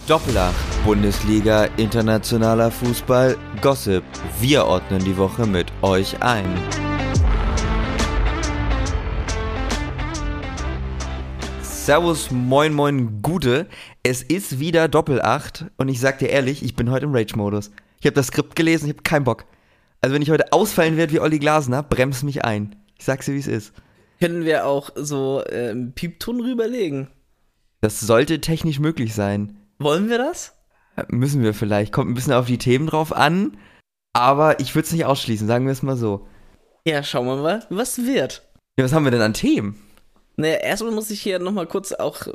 Doppelacht, Bundesliga, internationaler Fußball, Gossip. Wir ordnen die Woche mit euch ein. Servus, moin, moin, Gute. Es ist wieder Doppelacht und ich sag dir ehrlich, ich bin heute im Rage-Modus. Ich habe das Skript gelesen, ich habe keinen Bock. Also wenn ich heute ausfallen werde wie Olli Glasner, bremst mich ein. Ich sag's dir, wie es ist. Können wir auch so Piepton rüberlegen? Das sollte technisch möglich sein. Wollen wir das? Müssen wir vielleicht. Kommt ein bisschen auf die Themen drauf an. Aber ich würde es nicht ausschließen, sagen wir es mal so. Ja, schauen wir mal, was wird. Ja, was haben wir denn an Themen? Naja, erstmal muss ich hier nochmal kurz auch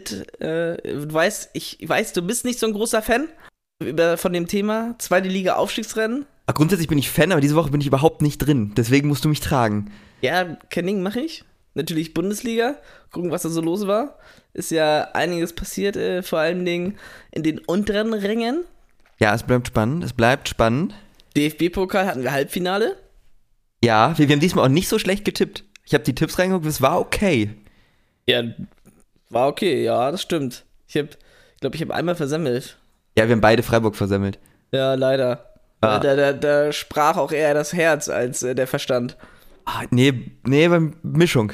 du weißt, du bist nicht so ein großer Fan von dem Thema. Zweite Liga Aufstiegsrennen. Grundsätzlich bin ich Fan, aber diese Woche bin ich überhaupt nicht drin. Deswegen musst du mich tragen. Ja, kein Ding, mache ich. Natürlich Bundesliga. Gucken, was da so los war. Ist ja einiges passiert, vor allen Dingen in den unteren Rängen. Ja, es bleibt spannend. DFB-Pokal hatten wir Halbfinale. Ja, wir haben diesmal auch nicht so schlecht getippt. Ich habe die Tipps reingeguckt, es war okay. Ja, war okay, ja, das stimmt. Ich glaube, ich habe einmal versemmelt. Ja, wir haben beide Freiburg versemmelt. Ja, leider. Ah. Da sprach auch eher das Herz als der Verstand. Nee, Mischung.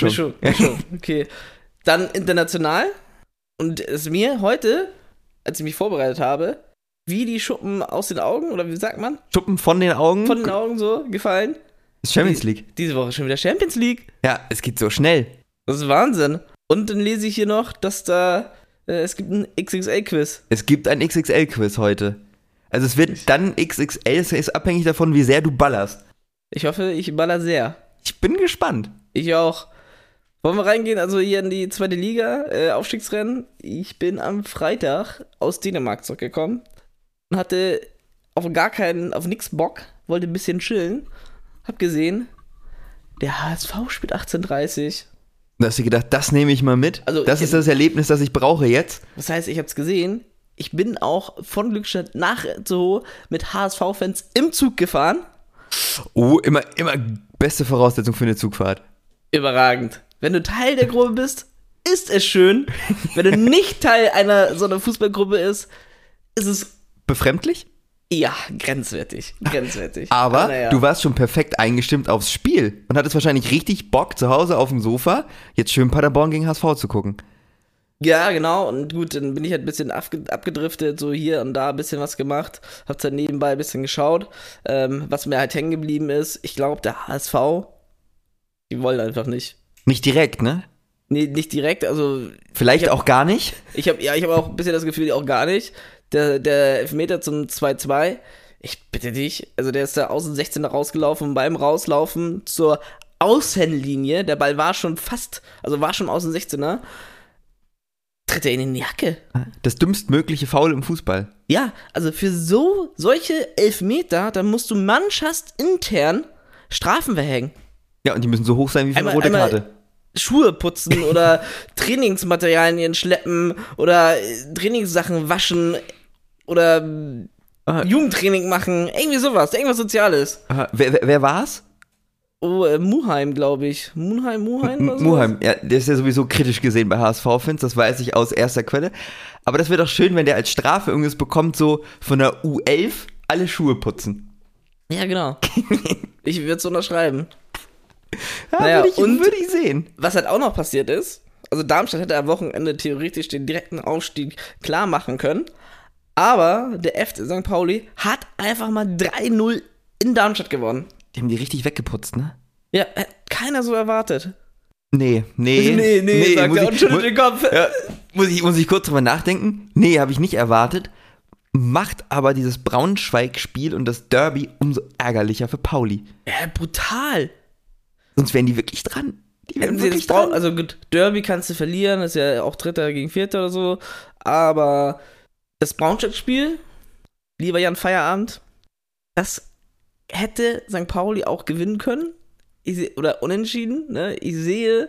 Okay. Dann international. Und es mir heute, als ich mich vorbereitet habe, wie die Schuppen aus den Augen, oder wie sagt man? Schuppen von den Augen? Von den Augen so gefallen. Ist Champions League. Diese Woche schon wieder Champions League. Ja, es geht so schnell. Das ist Wahnsinn. Und dann lese ich hier noch, dass es gibt ein XXL-Quiz. Es gibt ein XXL-Quiz heute. Also es wird dann XXL, es ist abhängig davon, wie sehr du ballerst. Ich hoffe, ich baller sehr. Ich bin gespannt. Ich auch. Wollen wir reingehen, also hier in die zweite Liga, Aufstiegsrennen. Ich bin am Freitag aus Dänemark zurückgekommen und hatte auf nix Bock, wollte ein bisschen chillen. Hab gesehen, der HSV spielt 18:30. Da hast du gedacht, das nehme ich mal mit. Also das ist das Erlebnis, das ich brauche jetzt. Das heißt, ich hab's gesehen. Ich bin auch von Glückstadt nach Itzehoe mit HSV-Fans im Zug gefahren. Oh, immer beste Voraussetzung für eine Zugfahrt. Überragend. Wenn du Teil der Gruppe bist, ist es schön. Wenn du nicht Teil einer so einer Fußballgruppe ist es befremdlich? Ja, grenzwertig. Aber naja. Du warst schon perfekt eingestimmt aufs Spiel und hattest wahrscheinlich richtig Bock, zu Hause auf dem Sofa jetzt schön Paderborn gegen HSV zu gucken. Ja, genau. Und gut, dann bin ich halt ein bisschen abgedriftet, so hier und da ein bisschen was gemacht. Hab's dann nebenbei ein bisschen geschaut. Was mir halt hängen geblieben ist, ich glaube, der HSV, die wollen einfach nicht. Nicht direkt, ne? Nee, nicht direkt, also... Vielleicht auch gar nicht? Ich hab auch ein bisschen das Gefühl, auch gar nicht. Der Elfmeter zum 2-2, ich bitte dich, also der ist da aus dem 16er rausgelaufen und beim Rauslaufen zur Außenlinie, der Ball war schon aus dem 16er, tritt er ihn in die Jacke. Das dümmstmögliche Foul im Fußball. Ja, also für solche Elfmeter, da musst du mannschaftsintern Strafen verhängen. Ja, und die müssen so hoch sein wie für eine rote Karte. Schuhe putzen oder Trainingsmaterialien schleppen oder Trainingssachen waschen oder Jugendtraining machen, irgendwie sowas, irgendwas Soziales. Wer war's? Oh, Muheim, glaube ich. Muheim oder so? Muheim, ja, der ist ja sowieso kritisch gesehen bei HSV-Fans, das weiß ich aus erster Quelle. Aber das wäre doch schön, wenn der als Strafe irgendwas bekommt, so von der U11 alle Schuhe putzen. Ja, genau. Ich würde es unterschreiben. Ja, naja, würde ich sehen. Was halt auch noch passiert ist, also Darmstadt hätte am Wochenende theoretisch den direkten Aufstieg klar machen können, aber der FC St. Pauli hat einfach mal 3-0 in Darmstadt gewonnen. Die haben die richtig weggeputzt, ne? Ja, hat keiner so erwartet. Nee, sagt er und schüttelt den Kopf. Ja, muss ich kurz drüber nachdenken? Nee, habe ich nicht erwartet. Macht aber dieses Braunschweig-Spiel und das Derby umso ärgerlicher für Pauli. Ja, brutal. Sonst wären die wirklich dran. Also gut, Derby kannst du verlieren, ist ja auch Dritter gegen Vierter oder so, aber das Braunschweig-Spiel, lieber Jan Feierabend, das hätte St. Pauli auch gewinnen können, oder unentschieden, ne? Ich sehe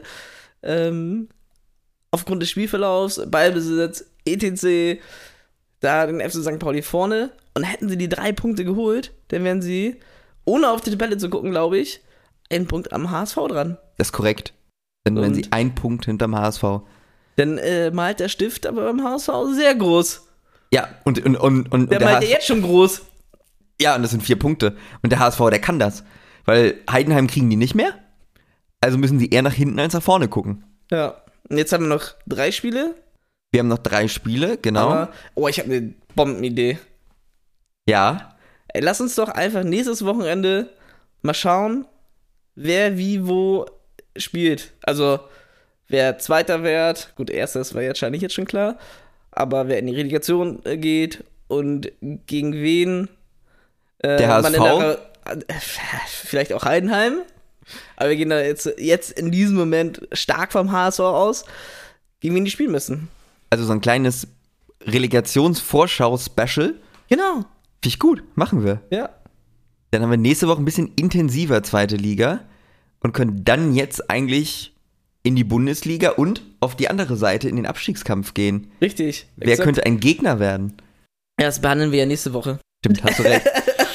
aufgrund des Spielverlaufs, Ballbesitz, etc., da den FC St. Pauli vorne, und hätten sie die 3 Punkte geholt, dann wären sie, ohne auf die Tabelle zu gucken, glaube ich, 1 Punkt am HSV dran. Das ist korrekt. Dann wären sie 1 Punkt hinterm HSV. Dann malt der Stift aber beim HSV sehr groß. Ja, und Der meint ja jetzt schon groß. Ja, und das sind 4 Punkte. Und der HSV, der kann das. Weil Heidenheim kriegen die nicht mehr. Also müssen sie eher nach hinten als nach vorne gucken. Ja. Und jetzt haben wir noch 3 Spiele. Wir haben noch 3 Spiele, genau. Aber, ich habe eine Bombenidee. Ja. Ey, lass uns doch einfach nächstes Wochenende mal schauen, wer wie wo spielt. Also, wer Zweiter wird. Gut, Erstes war wahrscheinlich jetzt schon klar. Aber wer in die Relegation geht und gegen wen der HSV? Vielleicht auch Heidenheim. Aber wir gehen da jetzt in diesem Moment stark vom HSV aus, gegen wen die spielen müssen. Also so ein kleines Relegationsvorschau-Special. Genau. Finde ich gut, machen wir. Ja. Dann haben wir nächste Woche ein bisschen intensiver zweite Liga und können dann jetzt eigentlich in die Bundesliga und auf die andere Seite in den Abstiegskampf gehen. Richtig. Wer könnte ein Gegner werden? Ja, das behandeln wir ja nächste Woche. Stimmt, hast du recht.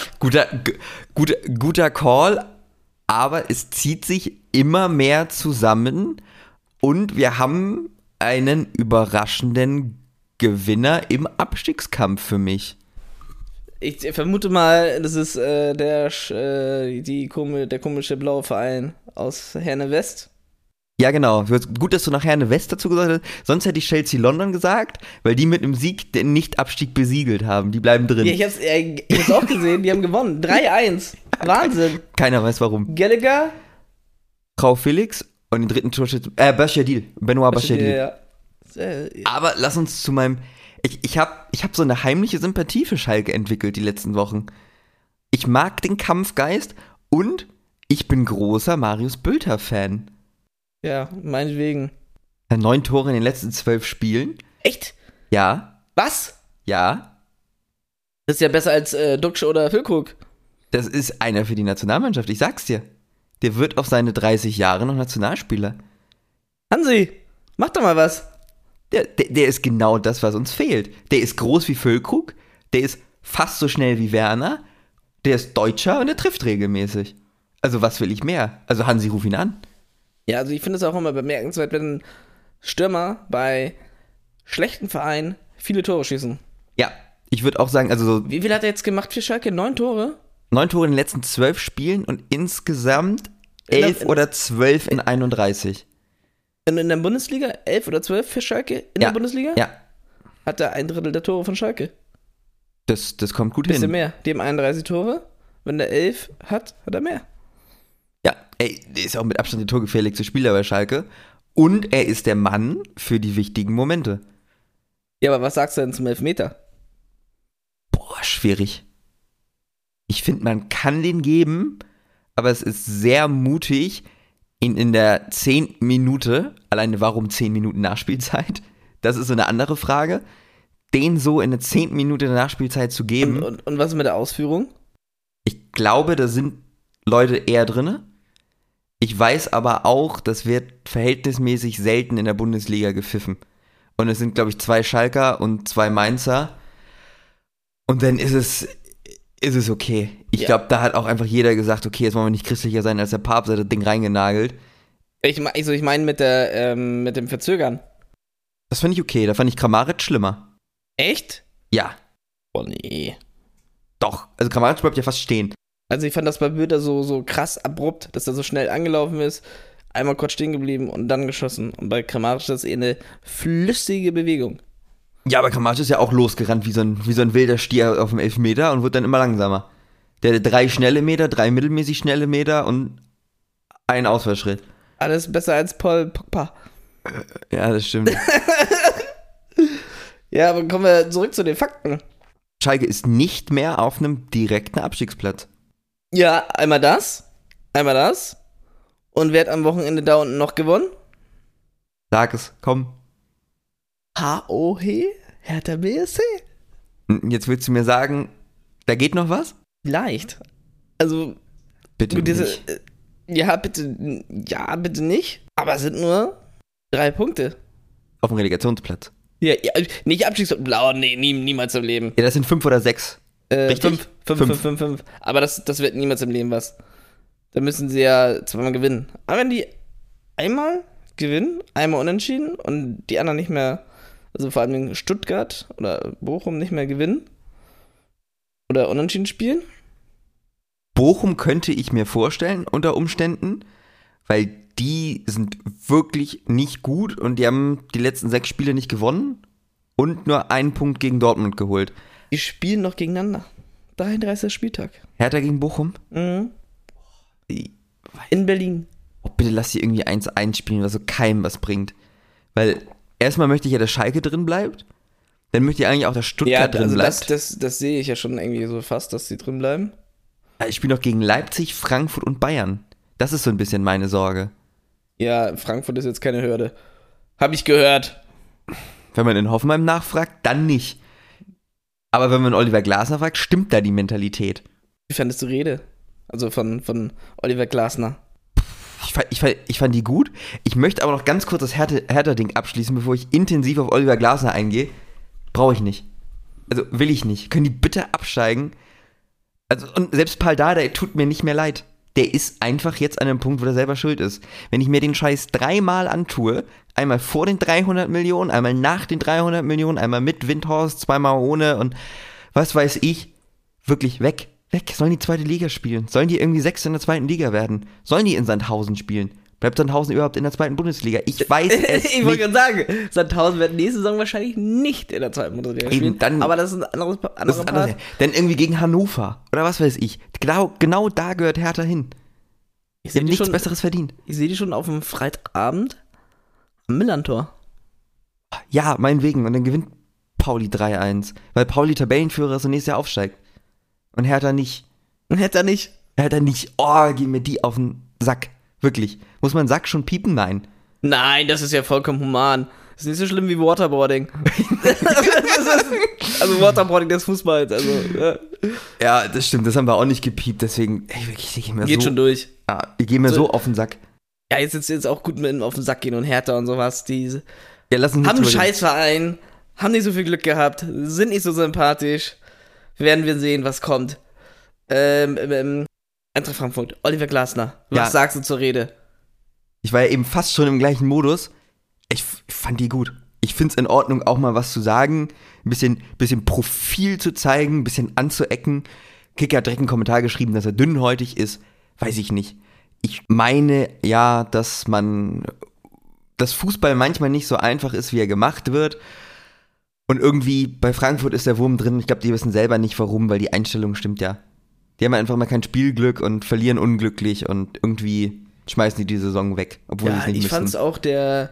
Guter Call, aber es zieht sich immer mehr zusammen und wir haben einen überraschenden Gewinner im Abstiegskampf für mich. Ich vermute mal, das ist der komische blaue Verein aus Herne West. Ja, genau. Gut, dass du nach Herne West dazu gesagt hast. Sonst hätte ich Chelsea London gesagt, weil die mit einem Sieg den Nicht-Abstieg besiegelt haben. Die bleiben drin. Ja, ich hab's auch gesehen, die haben gewonnen. 3-1. Wahnsinn. Keiner weiß warum. Gallagher. Frau Felix und den dritten Torschützen. Bachadil. Benoit Bachadil. Ja. Aber lass uns zu meinem. Ich hab so eine heimliche Sympathie für Schalke entwickelt die letzten Wochen. Ich mag den Kampfgeist und ich bin großer Marius Bülter-Fan. Ja, meinetwegen. 9 Tore in den letzten 12 Spielen. Echt? Ja. Was? Ja. Das ist ja besser als Duxch oder Füllkrug. Das ist einer für die Nationalmannschaft, ich sag's dir. Der wird auf seine 30 Jahre noch Nationalspieler. Hansi, mach doch mal was. Der ist genau das, was uns fehlt. Der ist groß wie Füllkrug, der ist fast so schnell wie Werner, der ist Deutscher und der trifft regelmäßig. Also was will ich mehr? Also Hansi, ruf ihn an. Ja, also ich finde es auch immer bemerkenswert, wenn Stürmer bei schlechten Vereinen viele Tore schießen. Ja, ich würde auch sagen, also so. Wie viel hat er jetzt gemacht für Schalke? 9 Tore? 9 Tore in den letzten 12 Spielen und insgesamt 11 oder 12 in 31. In der Bundesliga? 11 oder 12 für Schalke in der Bundesliga? Ja. Hat er 1/3 der Tore von Schalke. Das kommt gut hin. Bisschen mehr. Die haben 31 Tore. Wenn der 11 hat, hat er mehr. Ja, ey, der ist auch mit Abstand der torgefährlichste Spieler bei Schalke. Und er ist der Mann für die wichtigen Momente. Ja, aber was sagst du denn zum Elfmeter? Boah, schwierig. Ich finde, man kann den geben, aber es ist sehr mutig, ihn in der 10. Minute, alleine warum 10 Minuten Nachspielzeit, das ist so eine andere Frage, den so in der 10. Minute der Nachspielzeit zu geben. Und was ist mit der Ausführung? Ich glaube, da sind Leute eher drinne. Ich weiß aber auch, das wird verhältnismäßig selten in der Bundesliga gepfiffen. Und es sind, glaube ich, 2 Schalker und 2 Mainzer. Und dann ist es okay. Ich glaube, da hat auch einfach jeder gesagt, okay, jetzt wollen wir nicht christlicher sein als der Papst, hat das Ding reingenagelt. Ich meine mit dem Verzögern. Das fand ich okay, da fand ich Kramaric schlimmer. Echt? Ja. Oh nee. Doch, also Kramaric bleibt ja fast stehen. Also ich fand das bei Bülter so krass abrupt, dass er so schnell angelaufen ist, einmal kurz stehen geblieben und dann geschossen. Und bei Kramaric ist das eher eine flüssige Bewegung. Ja, aber Kramaric ist ja auch losgerannt wie so ein wilder Stier auf dem Elfmeter und wird dann immer langsamer. Der hat 3 schnelle Meter, 3 mittelmäßig schnelle Meter und einen Ausfallschritt. Alles besser als Paul Pogba. Ja, das stimmt. Ja, aber kommen wir zurück zu den Fakten. Schalke ist nicht mehr auf einem direkten Abstiegsplatz. Ja, einmal das. Und wer hat am Wochenende da unten noch gewonnen? Sag es, komm. HOH? Hertha BSC? Jetzt willst du mir sagen, da geht noch was? Vielleicht. Also, bitte nicht. Bitte nicht. Aber es sind nur 3 Punkte. Auf dem Relegationsplatz. Ja, nicht Abstiegsplatz. Blau, nee, niemals im Leben. Ja, das sind 5 oder 6. Richtig? 5. Aber das wird niemals im Leben was. Da müssen sie ja 2-mal gewinnen. Aber wenn die einmal gewinnen, einmal unentschieden und die anderen nicht mehr Also vor allem Stuttgart oder Bochum nicht mehr gewinnen. Oder unentschieden spielen. Bochum könnte ich mir vorstellen unter Umständen, weil die sind wirklich nicht gut und die haben die letzten 6 Spiele nicht gewonnen und nur einen Punkt gegen Dortmund geholt. Die spielen noch gegeneinander. 33. Spieltag. Hertha gegen Bochum? Mhm. In Berlin. Oh, bitte lass die irgendwie 1-1 spielen, was so keinem was bringt. Weil erstmal möchte ich ja, dass Schalke drin bleibt. Dann möchte ich eigentlich auch, dass Stuttgart drin bleibt. Das sehe ich ja schon irgendwie so fast, dass sie drin bleiben. Ich spiele noch gegen Leipzig, Frankfurt und Bayern. Das ist so ein bisschen meine Sorge. Ja, Frankfurt ist jetzt keine Hürde. Hab ich gehört. Wenn man in Hoffenheim nachfragt, dann nicht. Aber wenn man Oliver Glasner fragt, stimmt da die Mentalität. Wie fandest du Rede? Also von Oliver Glasner. Ich fand die gut. Ich möchte aber noch ganz kurz das Hertha-Ding abschließen, bevor ich intensiv auf Oliver Glasner eingehe. Brauche ich nicht. Also will ich nicht. Können die bitte absteigen? Also, und selbst Pal Dardai tut mir nicht mehr leid. Der ist einfach jetzt an einem Punkt, wo er selber schuld ist. Wenn ich mir den Scheiß 3-mal antue, einmal vor den 300 Millionen, einmal nach den 300 Millionen, einmal mit Windhorst, 2-mal ohne und was weiß ich, wirklich weg. Sollen die zweite Liga spielen? Sollen die irgendwie 6 in der zweiten Liga werden? Sollen die in Sandhausen spielen? Bleibt Sandhausen überhaupt in der zweiten Bundesliga? Ich weiß es Ich wollte gerade sagen, Sandhausen wird nächste Saison wahrscheinlich nicht in der zweiten Bundesliga spielen. Dann, aber das ist ein anderes Part. Denn irgendwie gegen Hannover oder was weiß ich. Genau da gehört Hertha hin. Die haben nichts Besseres verdient. Ich sehe die schon auf dem Freitagabend am Millantor. Ja, meinetwegen. Und dann gewinnt Pauli 3-1. Weil Pauli Tabellenführer ist und nächstes Jahr aufsteigt. Und Hertha nicht. Oh, geh mir die auf den Sack. Wirklich. Muss man Sack schon piepen? Nein. Nein, das ist ja vollkommen human. Das ist nicht so schlimm wie Waterboarding. Also Waterboarding des Fußballs. Also, ja, das stimmt. Das haben wir auch nicht gepiept. Deswegen, geht schon durch. Ja, ich gehe mir so auf den Sack. Ja, jetzt auch gut mit auf den Sack gehen und Hertha und sowas. Die haben einen Scheißverein, haben nicht so viel Glück gehabt, sind nicht so sympathisch. Werden wir sehen, was kommt. Eintracht Frankfurt, Oliver Glasner. Was sagst du zur Rede? Ich war ja eben fast schon im gleichen Modus. Ich fand die gut. Ich find's in Ordnung, auch mal was zu sagen, ein bisschen Profil zu zeigen, ein bisschen anzuecken. Kicker hat direkt einen Kommentar geschrieben, dass er dünnhäutig ist. Weiß ich nicht. Ich meine ja, dass Fußball manchmal nicht so einfach ist, wie er gemacht wird. Und irgendwie bei Frankfurt ist der Wurm drin. Ich glaube, die wissen selber nicht warum, weil die Einstellung stimmt ja. Die haben einfach mal kein Spielglück und verlieren unglücklich und irgendwie schmeißen die Saison weg, obwohl sie es nicht müssen. Ich fand's auch, der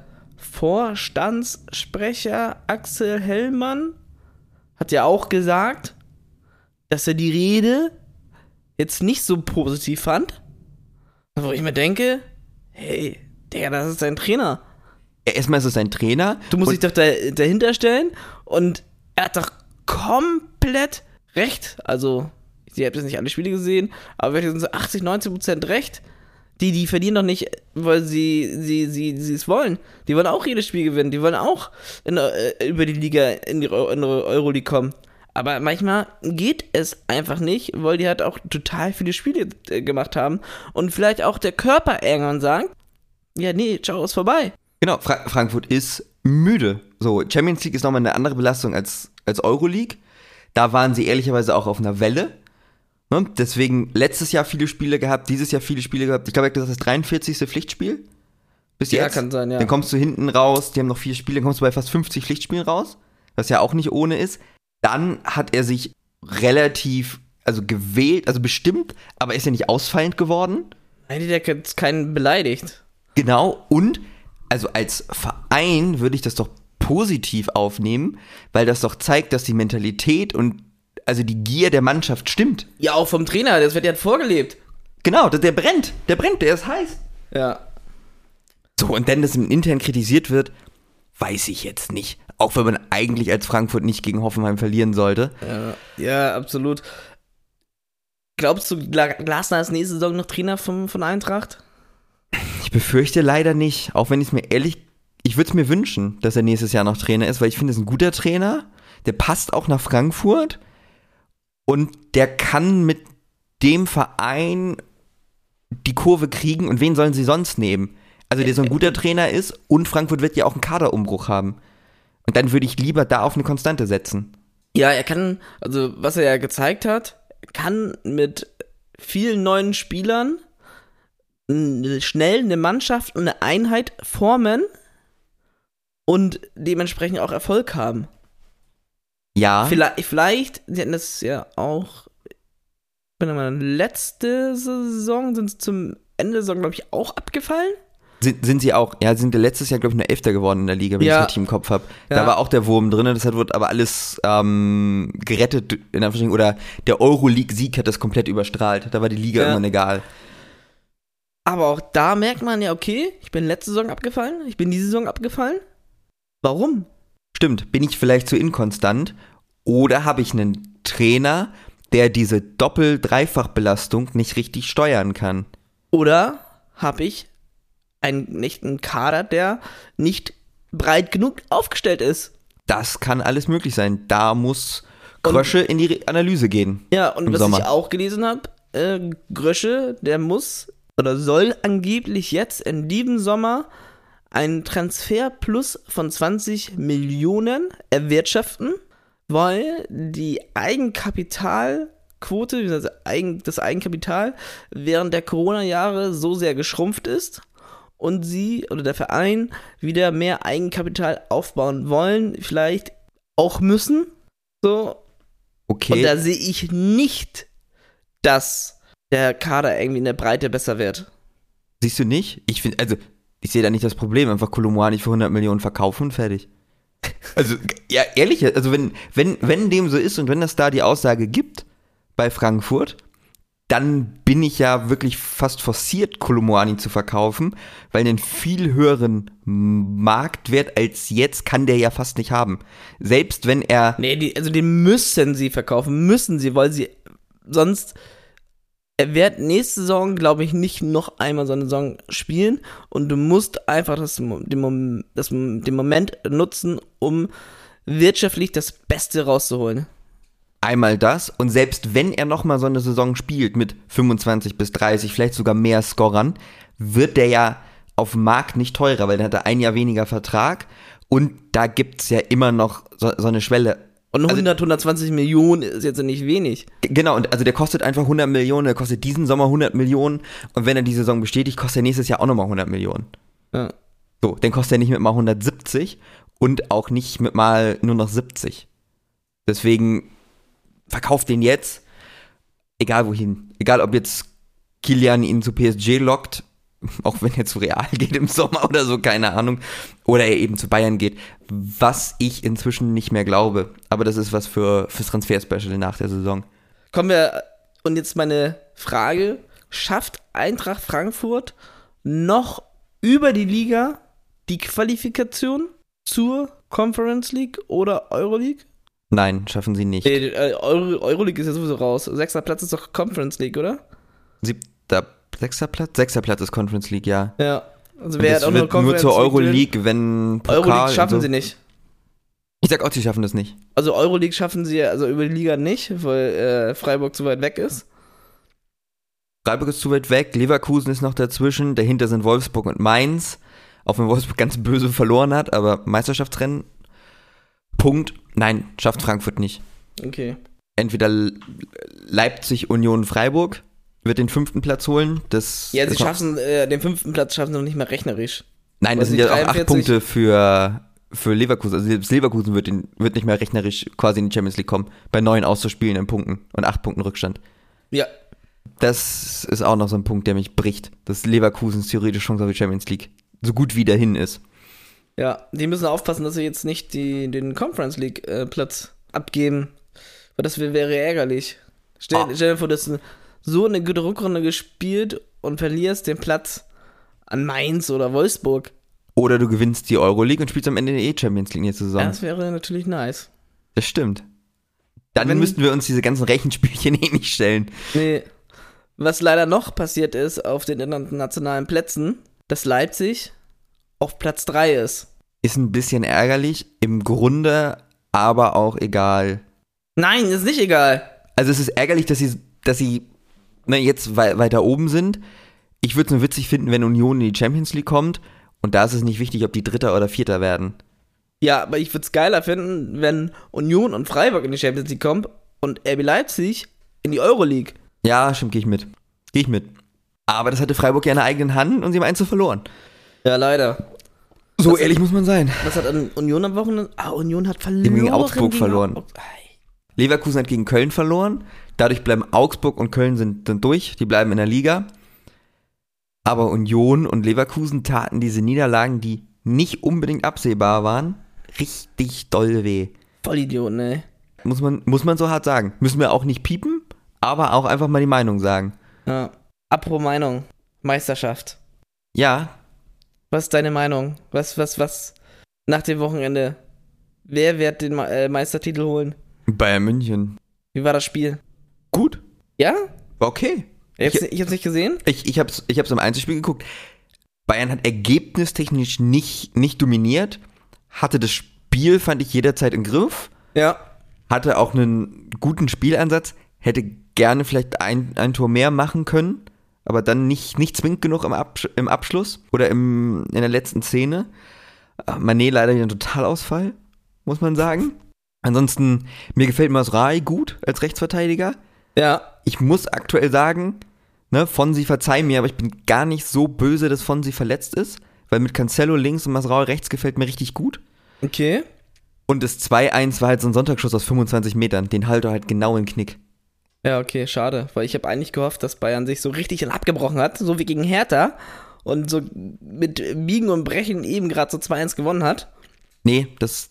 Vorstandssprecher Axel Hellmann hat ja auch gesagt, dass er die Rede jetzt nicht so positiv fand. Wo ich mir denke, hey, Digga, das ist dein Trainer. Erstmal ist es sein Trainer. Du musst dich doch dahinter stellen und er hat doch komplett recht. Also, ich habe jetzt nicht alle Spiele gesehen, aber wirklich sind so 80-90% recht. Die verlieren doch nicht, weil sie es wollen. Die wollen auch jedes Spiel gewinnen. Die wollen auch über die Liga in die Euroleague kommen. Aber manchmal geht es einfach nicht, weil die halt auch total viele Spiele gemacht haben. Und vielleicht auch der Körper irgendwann sagen, ja, nee, ciao, ist vorbei. Genau, Frankfurt ist müde. So, Champions League ist nochmal eine andere Belastung als Euroleague. Da waren sie ehrlicherweise auch auf einer Welle. Ne? Deswegen letztes Jahr viele Spiele gehabt, dieses Jahr viele Spiele gehabt. Ich glaube, das ist das 43. Pflichtspiel. Bis jetzt. Ja, kann sein, ja. Dann kommst du hinten raus, die haben noch 4 Spiele, dann kommst du bei fast 50 Pflichtspielen raus, was ja auch nicht ohne ist. Dann hat er sich relativ, gewählt, bestimmt, aber ist ja nicht ausfallend geworden. Nein, der hat jetzt keinen beleidigt. Genau, und als Verein würde ich das doch positiv aufnehmen, weil das doch zeigt, dass die Mentalität und die Gier der Mannschaft stimmt. Ja, auch vom Trainer, das wird ja vorgelebt. Genau, der brennt, der ist heiß. Ja. So, und dann, dass intern kritisiert wird, weiß ich jetzt nicht. Auch wenn man eigentlich als Frankfurt nicht gegen Hoffenheim verlieren sollte. Ja, absolut. Glaubst du, Glasner ist nächste Saison noch Trainer von Eintracht? Ich befürchte leider nicht. Auch wenn ich würde es mir wünschen, dass er nächstes Jahr noch Trainer ist, weil ich finde, er ist ein guter Trainer. Der passt auch nach Frankfurt. Und der kann mit dem Verein die Kurve kriegen. Und wen sollen sie sonst nehmen? Der so ein guter Trainer ist. Und Frankfurt wird ja auch einen Kaderumbruch haben. Und dann würde ich lieber da auf eine Konstante setzen. Ja, er kann, also was er ja gezeigt hat, kann mit vielen neuen Spielern schnell eine Mannschaft und eine Einheit formen und dementsprechend auch Erfolg haben. Ja. Vielleicht, sie hatten das ja auch, wenn man letzte Saison, sind sie zum Ende der Saison, glaube ich, auch abgefallen. Sind sie auch, ja, sind letztes Jahr, glaube ich, nur Elfter geworden in der Liga, wenn ich es richtig im Kopf habe. Ja. Da war auch der Wurm drin, deshalb wurde aber alles gerettet, in Anführungsstrichen, oder der Euroleague-Sieg hat das komplett überstrahlt. Da war die Liga irgendwann egal. Aber auch da merkt man ja, okay, ich bin letzte Saison abgefallen, ich bin diese Saison abgefallen. Warum? Stimmt, bin ich vielleicht zu inkonstant oder habe ich einen Trainer, der diese Doppel-Dreifach-Belastung nicht richtig steuern kann? Oder habe ich einen Kader, der nicht breit genug aufgestellt ist? Das kann alles möglich sein. Da muss Grösche in die Analyse gehen. Ja, und was Sommer. ich auch gelesen habe, Grösche, der muss oder soll angeblich jetzt in diesem Sommer einen Transferplus von 20 Millionen erwirtschaften, weil die Eigenkapitalquote, das Eigenkapital während der Corona-Jahre so sehr geschrumpft ist und sie oder der Verein wieder mehr Eigenkapital aufbauen wollen, vielleicht auch müssen. So. Okay. Und da sehe ich nicht, dass der Kader irgendwie in der Breite besser wird. Siehst du nicht? Ich finde, also, ich sehe da nicht das Problem. Einfach Kolomoani für 100 Millionen verkaufen und fertig. Also, ja, ehrlich, also wenn dem so ist und wenn das da die Aussage gibt bei Frankfurt, dann bin ich ja wirklich fast forciert, Kolomoani zu verkaufen, weil einen viel höheren Marktwert als jetzt kann der ja fast nicht haben. Selbst wenn er... Nee, den müssen sie verkaufen, weil sie sonst... Er wird nächste Saison, glaube ich, nicht noch einmal so eine Saison spielen und du musst einfach den Moment nutzen, um wirtschaftlich das Beste rauszuholen. Einmal das und selbst wenn er nochmal so eine Saison spielt mit 25 bis 30, vielleicht sogar mehr Scorern, wird der ja auf dem Markt nicht teurer, weil dann hat er ein Jahr weniger Vertrag und da gibt es ja immer noch so eine Schwelle. Und 120 Millionen ist jetzt nicht wenig. Genau, und also der kostet einfach 100 Millionen, der kostet diesen Sommer 100 Millionen und wenn er die Saison bestätigt, kostet er nächstes Jahr auch nochmal 100 Millionen. Ja. So, dann kostet er nicht mit mal 170 und auch nicht mit mal nur noch 70. Deswegen verkauft den jetzt, egal wohin. Egal, ob jetzt Kilian ihn zu PSG lockt, auch wenn er zu Real geht im Sommer oder so, keine Ahnung, oder er eben zu Bayern geht, was ich inzwischen nicht mehr glaube. Aber das ist was fürs Transfer-Special nach der Saison. Kommen wir, und jetzt meine Frage, schafft Eintracht Frankfurt noch über die Liga die Qualifikation zur Conference League oder Euroleague? Nein, schaffen sie nicht. Nee, Euroleague ist ja sowieso raus. 6. Platz ist doch Conference League, oder? 6. Platz? 6. Platz ist Conference League, ja. Ja. Also wer hat auch nur zur Euroleague, wenn Pokal Euroleague schaffen sie nicht. Ich sag auch, sie schaffen das nicht. Also Euroleague schaffen sie also über die Liga nicht, weil Freiburg zu weit weg ist. Freiburg ist zu weit weg, Leverkusen ist noch dazwischen, dahinter sind Wolfsburg und Mainz, auch wenn Wolfsburg ganz böse verloren hat, aber Meisterschaftsrennen, Punkt, nein, schafft Frankfurt nicht. Okay. Entweder Leipzig, Union, Freiburg wird den 5. Platz holen. Sie schaffen den 5. Platz schaffen sie noch nicht mal rechnerisch. Nein, das sind ja auch 8 Punkte für Leverkusen. Also selbst Leverkusen wird nicht mehr rechnerisch quasi in die Champions League kommen, bei 9 auszuspielenden Punkten und 8 Punkten Rückstand. Ja. Das ist auch noch so ein Punkt, der mich bricht, dass Leverkusens theoretische Chance auf die Champions League so gut wie dahin ist. Ja, die müssen aufpassen, dass sie jetzt nicht den Conference League Platz abgeben, weil das wäre ärgerlich. Stell dir vor, dass du so eine gute Rückrunde gespielt und verlierst den Platz an Mainz oder Wolfsburg. Oder du gewinnst die Euroleague und spielst am Ende die Champions League nächste Saison. Das wäre natürlich nice. Das stimmt. Dann müssten wir uns diese ganzen Rechenspielchen nicht stellen. Nee. Was leider noch passiert ist auf den internationalen Plätzen, dass Leipzig auf Platz 3 ist. Ist ein bisschen ärgerlich, im Grunde aber auch egal. Nein, ist nicht egal. Also es ist ärgerlich, dass sie jetzt weiter oben sind. Ich würde es nur witzig finden, wenn Union in die Champions League kommt und da ist es nicht wichtig, ob die Dritter oder Vierter werden. Ja, aber ich würde es geiler finden, wenn Union und Freiburg in die Champions League kommen und RB Leipzig in die Euroleague. Ja, stimmt, gehe ich mit. Gehe ich mit. Aber das hatte Freiburg ja in der eigenen Hand und sie haben 1 verloren. Ja, leider. So Was ehrlich muss man sein. Was hat Union am Wochenende? Union hat verloren. Die haben gegen Augsburg verloren. Ei. Leverkusen hat gegen Köln verloren. Dadurch bleiben Augsburg und Köln sind durch. Die bleiben in der Liga. Aber Union und Leverkusen taten diese Niederlagen, die nicht unbedingt absehbar waren, richtig doll weh. Vollidioten, ey. Muss man so hart sagen. Müssen wir auch nicht piepen, aber auch einfach mal die Meinung sagen. Ja. Apropos Meinung. Meisterschaft. Ja. Was ist deine Meinung? Was nach dem Wochenende? Wer wird den Meistertitel holen? Bayern München. Wie war das Spiel? Gut. Ja? War okay. Ich hab's nicht gesehen. Ich hab's im Einzelspiel geguckt. Bayern hat ergebnistechnisch nicht dominiert. Hatte das Spiel, fand ich, jederzeit im Griff. Ja. Hatte auch einen guten Spielansatz. Hätte gerne vielleicht ein Tor mehr machen können. Aber dann nicht zwingend genug im Abschluss oder in der letzten Szene. Mané leider wieder ein Totalausfall, muss man sagen. Ansonsten, mir gefällt Masraoui gut als Rechtsverteidiger. Ja. Ich muss aktuell sagen, ne, Fonsi, verzeih mir, aber ich bin gar nicht so böse, dass Fonsi verletzt ist. Weil mit Cancelo links und Masraoui rechts gefällt mir richtig gut. Okay. Und das 2-1 war halt so ein Sonntagsschuss aus 25 Metern. Den halt er halt genau in den Knick. Ja, okay, schade. Weil ich habe eigentlich gehofft, dass Bayern sich so richtig dann abgebrochen hat. So wie gegen Hertha. Und so mit Biegen und Brechen eben gerade so 2-1 gewonnen hat. Nee,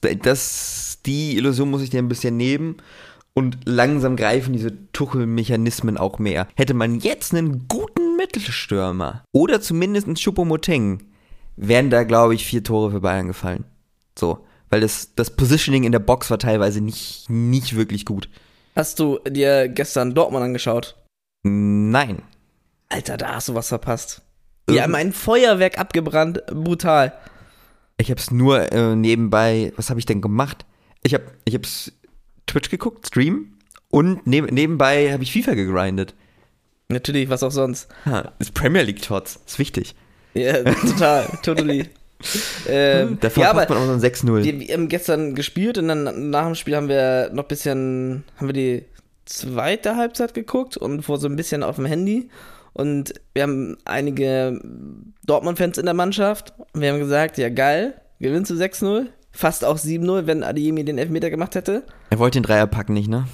die Illusion muss ich dir ein bisschen nehmen. Und langsam greifen diese Tuchel-Mechanismen auch mehr. Hätte man jetzt einen guten Mittelstürmer oder zumindest einen Choupo-Moting, wären da, glaube ich, 4 Tore für Bayern gefallen. So, weil das Positioning in der Box war teilweise nicht wirklich gut. Hast du dir gestern Dortmund angeschaut? Nein. Alter, da hast du was verpasst. Die haben ein Feuerwerk abgebrannt. Brutal. Ich hab's nur nebenbei, was habe ich denn gemacht? Ich hab's Twitch geguckt, Stream, und nebenbei habe ich FIFA gegrindet. Natürlich, was auch sonst. Das Premier League Tots, ist wichtig. Ja, total, totally. Da verpasst man auch so ein 6-0. Wir haben gestern gespielt und dann nach dem Spiel haben wir noch ein bisschen, haben wir die zweite Halbzeit geguckt und vor so ein bisschen auf dem Handy. Und wir haben einige Dortmund-Fans in der Mannschaft und wir haben gesagt, ja geil, gewinnst du 6-0, fast auch 7-0, wenn Adeyemi den Elfmeter gemacht hätte. Er wollte den Dreier packen, nicht, ne?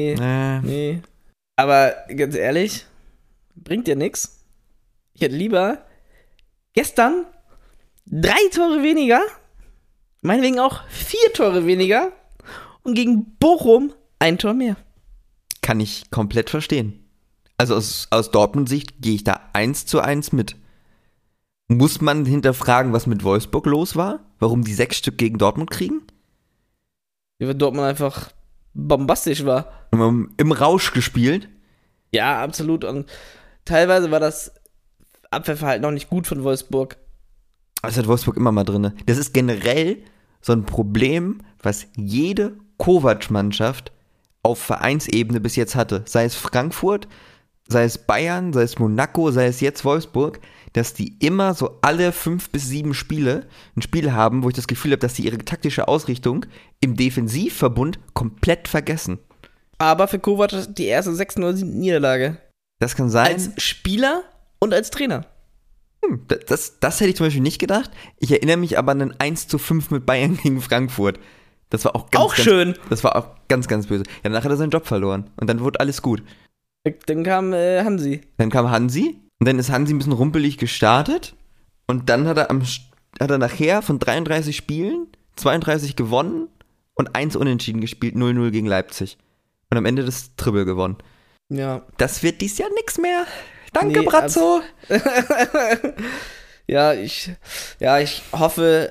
Nee. Aber ganz ehrlich, bringt dir nix. Ich hätte lieber gestern 3 Tore weniger, meinetwegen auch 4 Tore weniger und gegen Bochum 1 Tor mehr. Kann ich komplett verstehen. Also aus Dortmund-Sicht gehe ich da 1:1 mit. Muss man hinterfragen, was mit Wolfsburg los war? Warum die 6 Stück gegen Dortmund kriegen? Ja, weil Dortmund einfach bombastisch war. Im Rausch gespielt. Ja, absolut. Und teilweise war das Abwehrverhalten noch nicht gut von Wolfsburg. Das hat Wolfsburg immer mal drin. Das ist generell so ein Problem, was jede Kovac-Mannschaft auf Vereinsebene bis jetzt hatte. Sei es Frankfurt, sei es Bayern, sei es Monaco, sei es jetzt Wolfsburg, dass die immer so alle 5 bis 7 Spiele ein Spiel haben, wo ich das Gefühl habe, dass die ihre taktische Ausrichtung im Defensivverbund komplett vergessen. Aber für Kovac die erste 6-0 Niederlage. Das kann sein. Als Spieler und als Trainer. Das hätte ich zum Beispiel nicht gedacht. Ich erinnere mich aber an ein 1:5 mit Bayern gegen Frankfurt. Das war auch ganz schön. Das war auch ganz, ganz böse. Ja, danach hat er seinen Job verloren. Und dann wurde alles gut. Dann kam Hansi. Dann kam Hansi. Und dann ist Hansi ein bisschen rumpelig gestartet. Und dann hat er nachher von 33 Spielen 32 gewonnen und 1 unentschieden gespielt, 0-0 gegen Leipzig. Und am Ende das Triple gewonnen. Ja. Das wird dies Jahr nix mehr. Danke, Brazzo. Ich hoffe,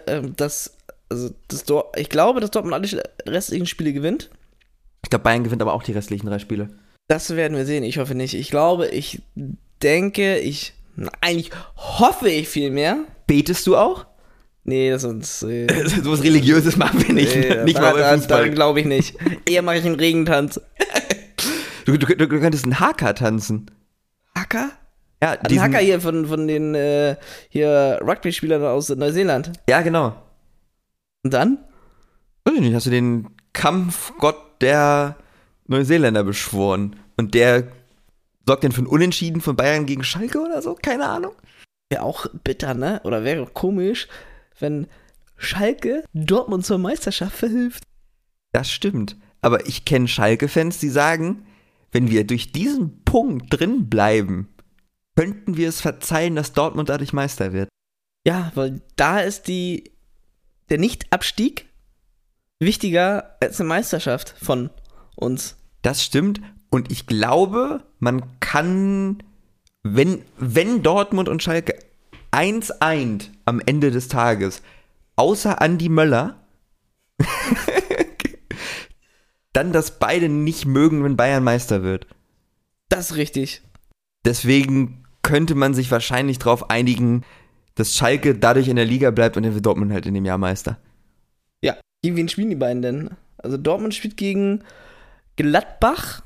ich glaube, dass Dortmund alle restlichen Spiele gewinnt. Ich glaube, Bayern gewinnt aber auch die restlichen 3 Spiele. Das werden wir sehen. Ich hoffe nicht. Ich glaube, eigentlich hoffe ich viel mehr. Betest du auch? Nee, das ist so was Religiöses machen wir nicht. Nee, nicht mal bei Fußball. Daran glaube ich nicht. Eher mache ich einen Regentanz. Du könntest einen Haka tanzen. Haka? Ja, ein Haka hier von den Rugby-Spielern aus Neuseeland. Ja, genau. Und dann? Weiß ich nicht, hast du den Kampfgott der Neuseeländer beschworen und der sorgt denn für ein Unentschieden von Bayern gegen Schalke oder so? Keine Ahnung. Wäre auch bitter, ne? Oder wäre komisch, wenn Schalke Dortmund zur Meisterschaft verhilft. Das stimmt. Aber ich kenne Schalke-Fans, die sagen, wenn wir durch diesen Punkt drin bleiben, könnten wir es verzeihen, dass Dortmund dadurch Meister wird. Ja, weil da ist der Nicht-Abstieg wichtiger als eine Meisterschaft von uns. Das stimmt. Und ich glaube, man kann, wenn Dortmund und Schalke eins eint am Ende des Tages, außer Andi Möller, dann, dass beide nicht mögen, wenn Bayern Meister wird. Das ist richtig. Deswegen könnte man sich wahrscheinlich darauf einigen, dass Schalke dadurch in der Liga bleibt und dann wird Dortmund halt in dem Jahr Meister. Ja, gegen wen spielen die beiden denn? Also Dortmund spielt gegen Gladbach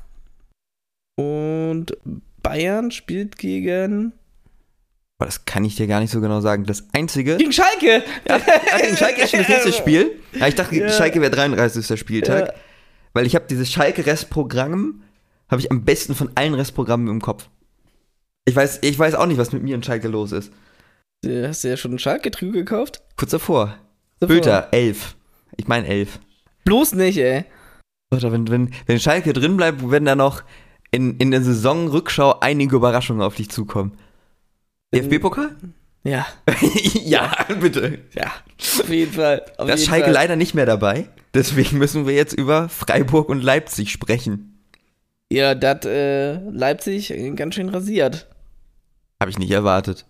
und Bayern spielt gegen... Aber das kann ich dir gar nicht so genau sagen. Das Einzige... Gegen Schalke! Ja, gegen Schalke ist schon das nächste Spiel. Ja, ich dachte, gegen Schalke wäre 33. Spieltag. Weil ich habe dieses Schalke-Restprogramm, habe ich am besten von allen Restprogrammen im Kopf. Ich weiß auch nicht, was mit mir und Schalke los ist. Hast du ja schon ein Schalke-Trikot gekauft? Kurz davor. Bülter, 11. Ich meine 11. Bloß nicht, ey. Oder wenn Schalke drin bleibt, werden da noch in der Saisonrückschau einige Überraschungen auf dich zukommen. DFB-Pokal? Ja. Ja, bitte. Ja, auf jeden Fall. Da ist Schalke leider nicht mehr dabei. Deswegen müssen wir jetzt über Freiburg und Leipzig sprechen. Ja, da hat Leipzig ganz schön rasiert. Habe ich nicht erwartet.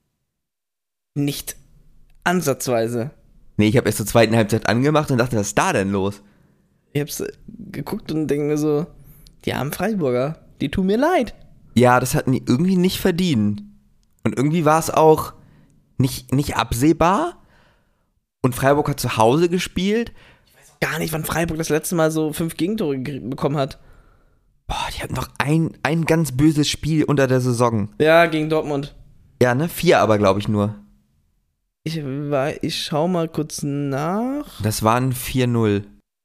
Nicht ansatzweise. Nee, ich habe erst zur zweiten Halbzeit angemacht und dachte, was ist da denn los? Ich hab's geguckt und denke mir so, die armen Freiburger, die tun mir leid. Ja, das hatten die irgendwie nicht verdient. Und irgendwie war es auch nicht absehbar. Und Freiburg hat zu Hause gespielt. Ich weiß auch gar nicht, wann Freiburg das letzte Mal so 5 Gegentore bekommen hat. Boah, die hatten noch ein ganz böses Spiel unter der Saison. Ja, gegen Dortmund. Ja, ne? 4 aber, glaube ich, nur. Ich schau mal kurz nach. Das waren 4-0.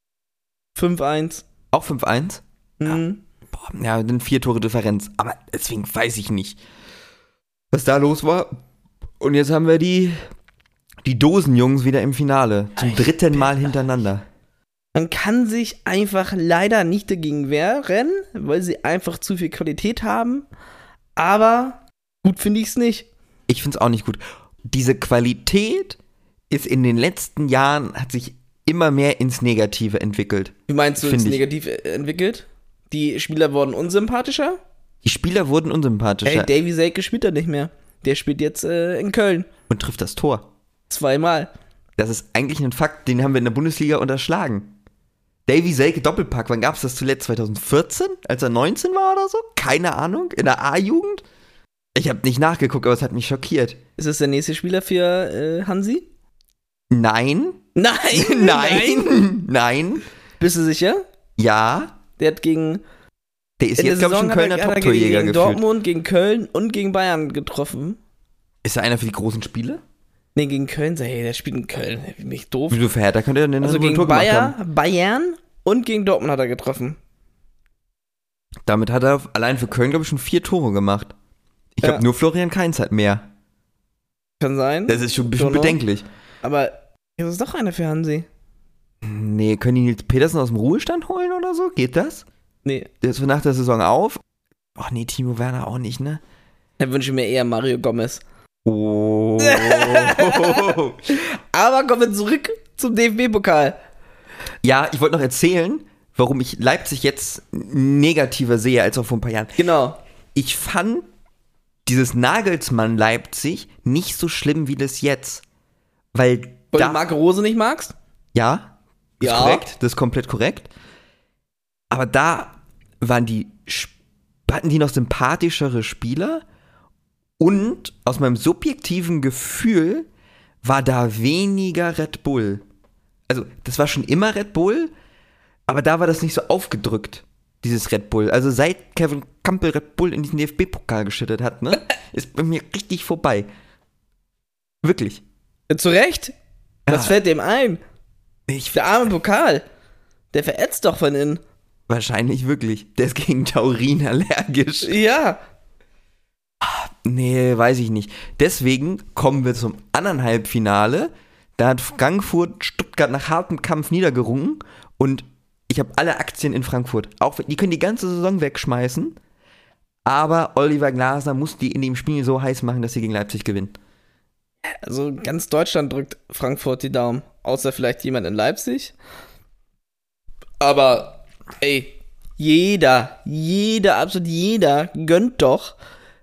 5-1. Auch 5-1? Mhm. Boah, ja, dann 4 Tore Differenz. Aber deswegen weiß ich nicht, was da los war. Und jetzt haben wir die Dosenjungs wieder im Finale. Zum 3. Mal hintereinander. Man kann sich einfach leider nicht dagegen wehren, weil sie einfach zu viel Qualität haben. Aber gut finde ich es nicht. Ich finde es auch nicht gut. Diese Qualität ist in den letzten Jahren, hat sich immer mehr ins Negative entwickelt. Wie meinst du, ins Negative entwickelt? Die Spieler wurden unsympathischer? Die Spieler wurden unsympathischer. Hey, Davy Selke spielt da nicht mehr. Der spielt jetzt in Köln. Und trifft das Tor. 2-mal. Das ist eigentlich ein Fakt, den haben wir in der Bundesliga unterschlagen. Davy Selke Doppelpack, wann gab es das zuletzt? 2014? Als er 19 war oder so? Keine Ahnung. In der A-Jugend? Ich habe nicht nachgeguckt, aber es hat mich schockiert. Ist das der nächste Spieler für Hansi? Nein. Nein. Nein. Nein. Bist du sicher? Ja. Der hat gegen... Der ist jetzt, glaube ich, ein Kölner Top-Torjäger gefühlt. Gegen Dortmund, gegen Köln und gegen Bayern getroffen. Ist er einer für die großen Spiele? Nee, gegen Köln. Hey, der spielt in Köln. Bin ich doof. Wieso für Hertha könnte er denn also gegen Tor Bayern und gegen Dortmund hat er getroffen. Damit hat er allein für Köln, glaube ich, schon 4 Tore gemacht. Ich glaube, nur Florian Kainz hat mehr. Kann sein. Das ist schon ein bisschen bedenklich. Aber das ist doch einer für Hansi. Nee, können die Nils Petersen aus dem Ruhestand holen oder so? Geht das? Nee. Der ist nach der Saison auf. Ach nee, Timo Werner auch nicht, ne? Dann wünsche ich mir eher Mario Gomez. Oh. Aber kommen wir zurück zum DFB-Pokal. Ja, ich wollte noch erzählen, warum ich Leipzig jetzt negativer sehe als auch vor ein paar Jahren. Genau. Ich fand dieses Nagelsmann Leipzig nicht so schlimm wie das jetzt. Weil du Marco Rose nicht magst? Ja, das ist korrekt, das ist komplett korrekt. Aber da hatten die noch sympathischere Spieler und aus meinem subjektiven Gefühl war da weniger Red Bull. Also, das war schon immer Red Bull, aber da war das nicht so aufgedrückt, dieses Red Bull. Also, seit Kevin Campbell Red Bull in diesen DFB-Pokal geschüttet hat, ne, ist bei mir richtig vorbei. Wirklich. Zu Recht? Was fällt dem ein? Der arme Pokal. Der verätzt doch von innen. Wahrscheinlich wirklich. Der ist gegen Taurin allergisch. Ja. Nee, weiß ich nicht. Deswegen kommen wir zum anderen Halbfinale. Da hat Frankfurt Stuttgart nach hartem Kampf niedergerungen. Und ich habe alle Aktien in Frankfurt. Auch die können die ganze Saison wegschmeißen. Aber Oliver Glasner muss die in dem Spiel so heiß machen, dass sie gegen Leipzig gewinnen. Also ganz Deutschland drückt Frankfurt die Daumen. Außer vielleicht jemand in Leipzig. Aber, ey, absolut jeder gönnt doch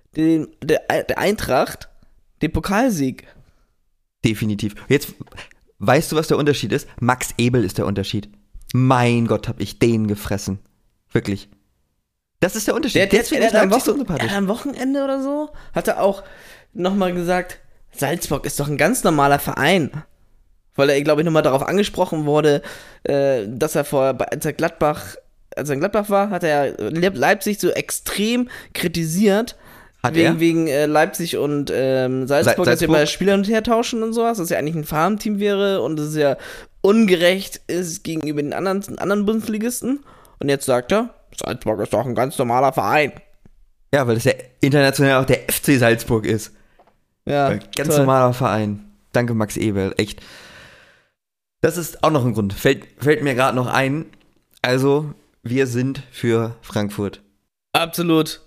der Eintracht den Pokalsieg. Definitiv. Jetzt, weißt du, was der Unterschied ist? Max Ebel ist der Unterschied. Mein Gott, hab ich den gefressen. Wirklich. Das ist der Unterschied. Deswegen ist Leipzig so sympathisch. Am Wochenende oder so hat er auch nochmal gesagt, Salzburg ist doch ein ganz normaler Verein. Weil er, glaube ich, nochmal darauf angesprochen wurde, dass er als er in Gladbach war, hat er Leipzig so extrem kritisiert. Wegen Leipzig und Salzburg, dass sie bei Spielern und her tauschen und sowas, dass ja eigentlich ein Farmteam wäre und dass es ja ungerecht ist gegenüber den anderen Bundesligisten. Und jetzt sagt er, Salzburg ist doch ein ganz normaler Verein. Ja, weil das ja international auch der FC Salzburg ist. Ja, ganz toll. Normaler Verein. Danke, Max Ebel, echt. Das ist auch noch ein Grund. Fällt mir gerade noch ein. Also, wir sind für Frankfurt. Absolut.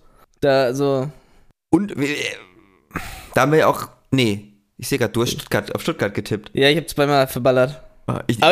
Und da haben wir ja auch, ich sehe gerade, du hast auf Stuttgart getippt. Ja, ich habe zweimal verballert. Aber ich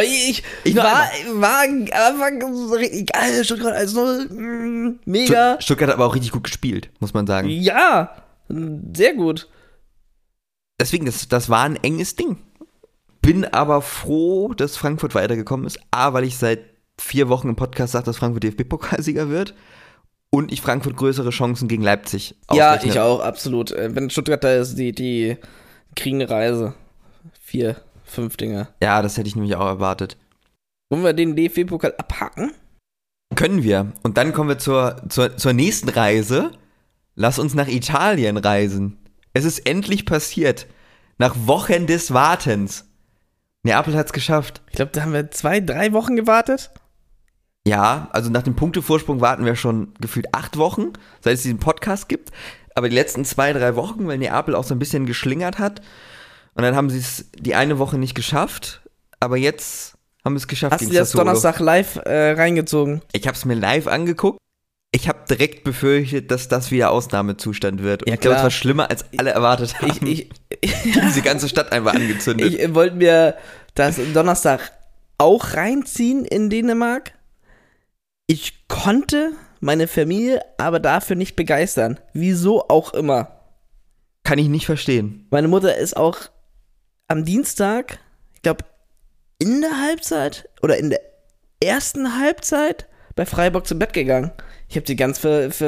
war so richtig geil, Stuttgart 1-0, mega. Stuttgart hat aber auch richtig gut gespielt, muss man sagen. Ja, sehr gut. Deswegen, das war ein enges Ding. Bin aber froh, dass Frankfurt weitergekommen ist. A, weil ich seit 4 Wochen im Podcast sage, dass Frankfurt DFB-Pokalsieger wird. Und ich Frankfurt größere Chancen gegen Leipzig ausrechne. Ja, ich auch, absolut. Wenn Stuttgart da ist, die kriegen eine Reise. 4, 5 Dinge. Ja, das hätte ich nämlich auch erwartet. Wollen wir den DFB-Pokal abhaken? Können wir. Und dann kommen wir zur nächsten Reise. Lass uns nach Italien reisen. Es ist endlich passiert. Nach Wochen des Wartens. Neapel hat's geschafft. Ich glaube, da haben wir 2, 3 Wochen gewartet. Ja, also nach dem Punktevorsprung warten wir schon gefühlt 8 Wochen, seit es diesen Podcast gibt. Aber die letzten 2, 3 Wochen, weil Neapel auch so ein bisschen geschlingert hat. Und dann haben sie es die eine Woche nicht geschafft. Aber jetzt haben wir es geschafft. Hast du dir das Donnerstag live reingezogen? Ich habe es mir live angeguckt. Ich habe direkt befürchtet, dass das wieder Ausnahmezustand wird. Und ja, ich glaube, es war schlimmer, als alle erwartet haben. Diese ganze Stadt einfach angezündet. Ich wollte mir das Donnerstag auch reinziehen in Dänemark. Ich konnte meine Familie aber dafür nicht begeistern. Wieso auch immer. Kann ich nicht verstehen. Meine Mutter ist auch am Dienstag, ich glaube, in der Halbzeit oder in der ersten Halbzeit bei Freiburg zu Bett gegangen. Ich habe sie ganz alles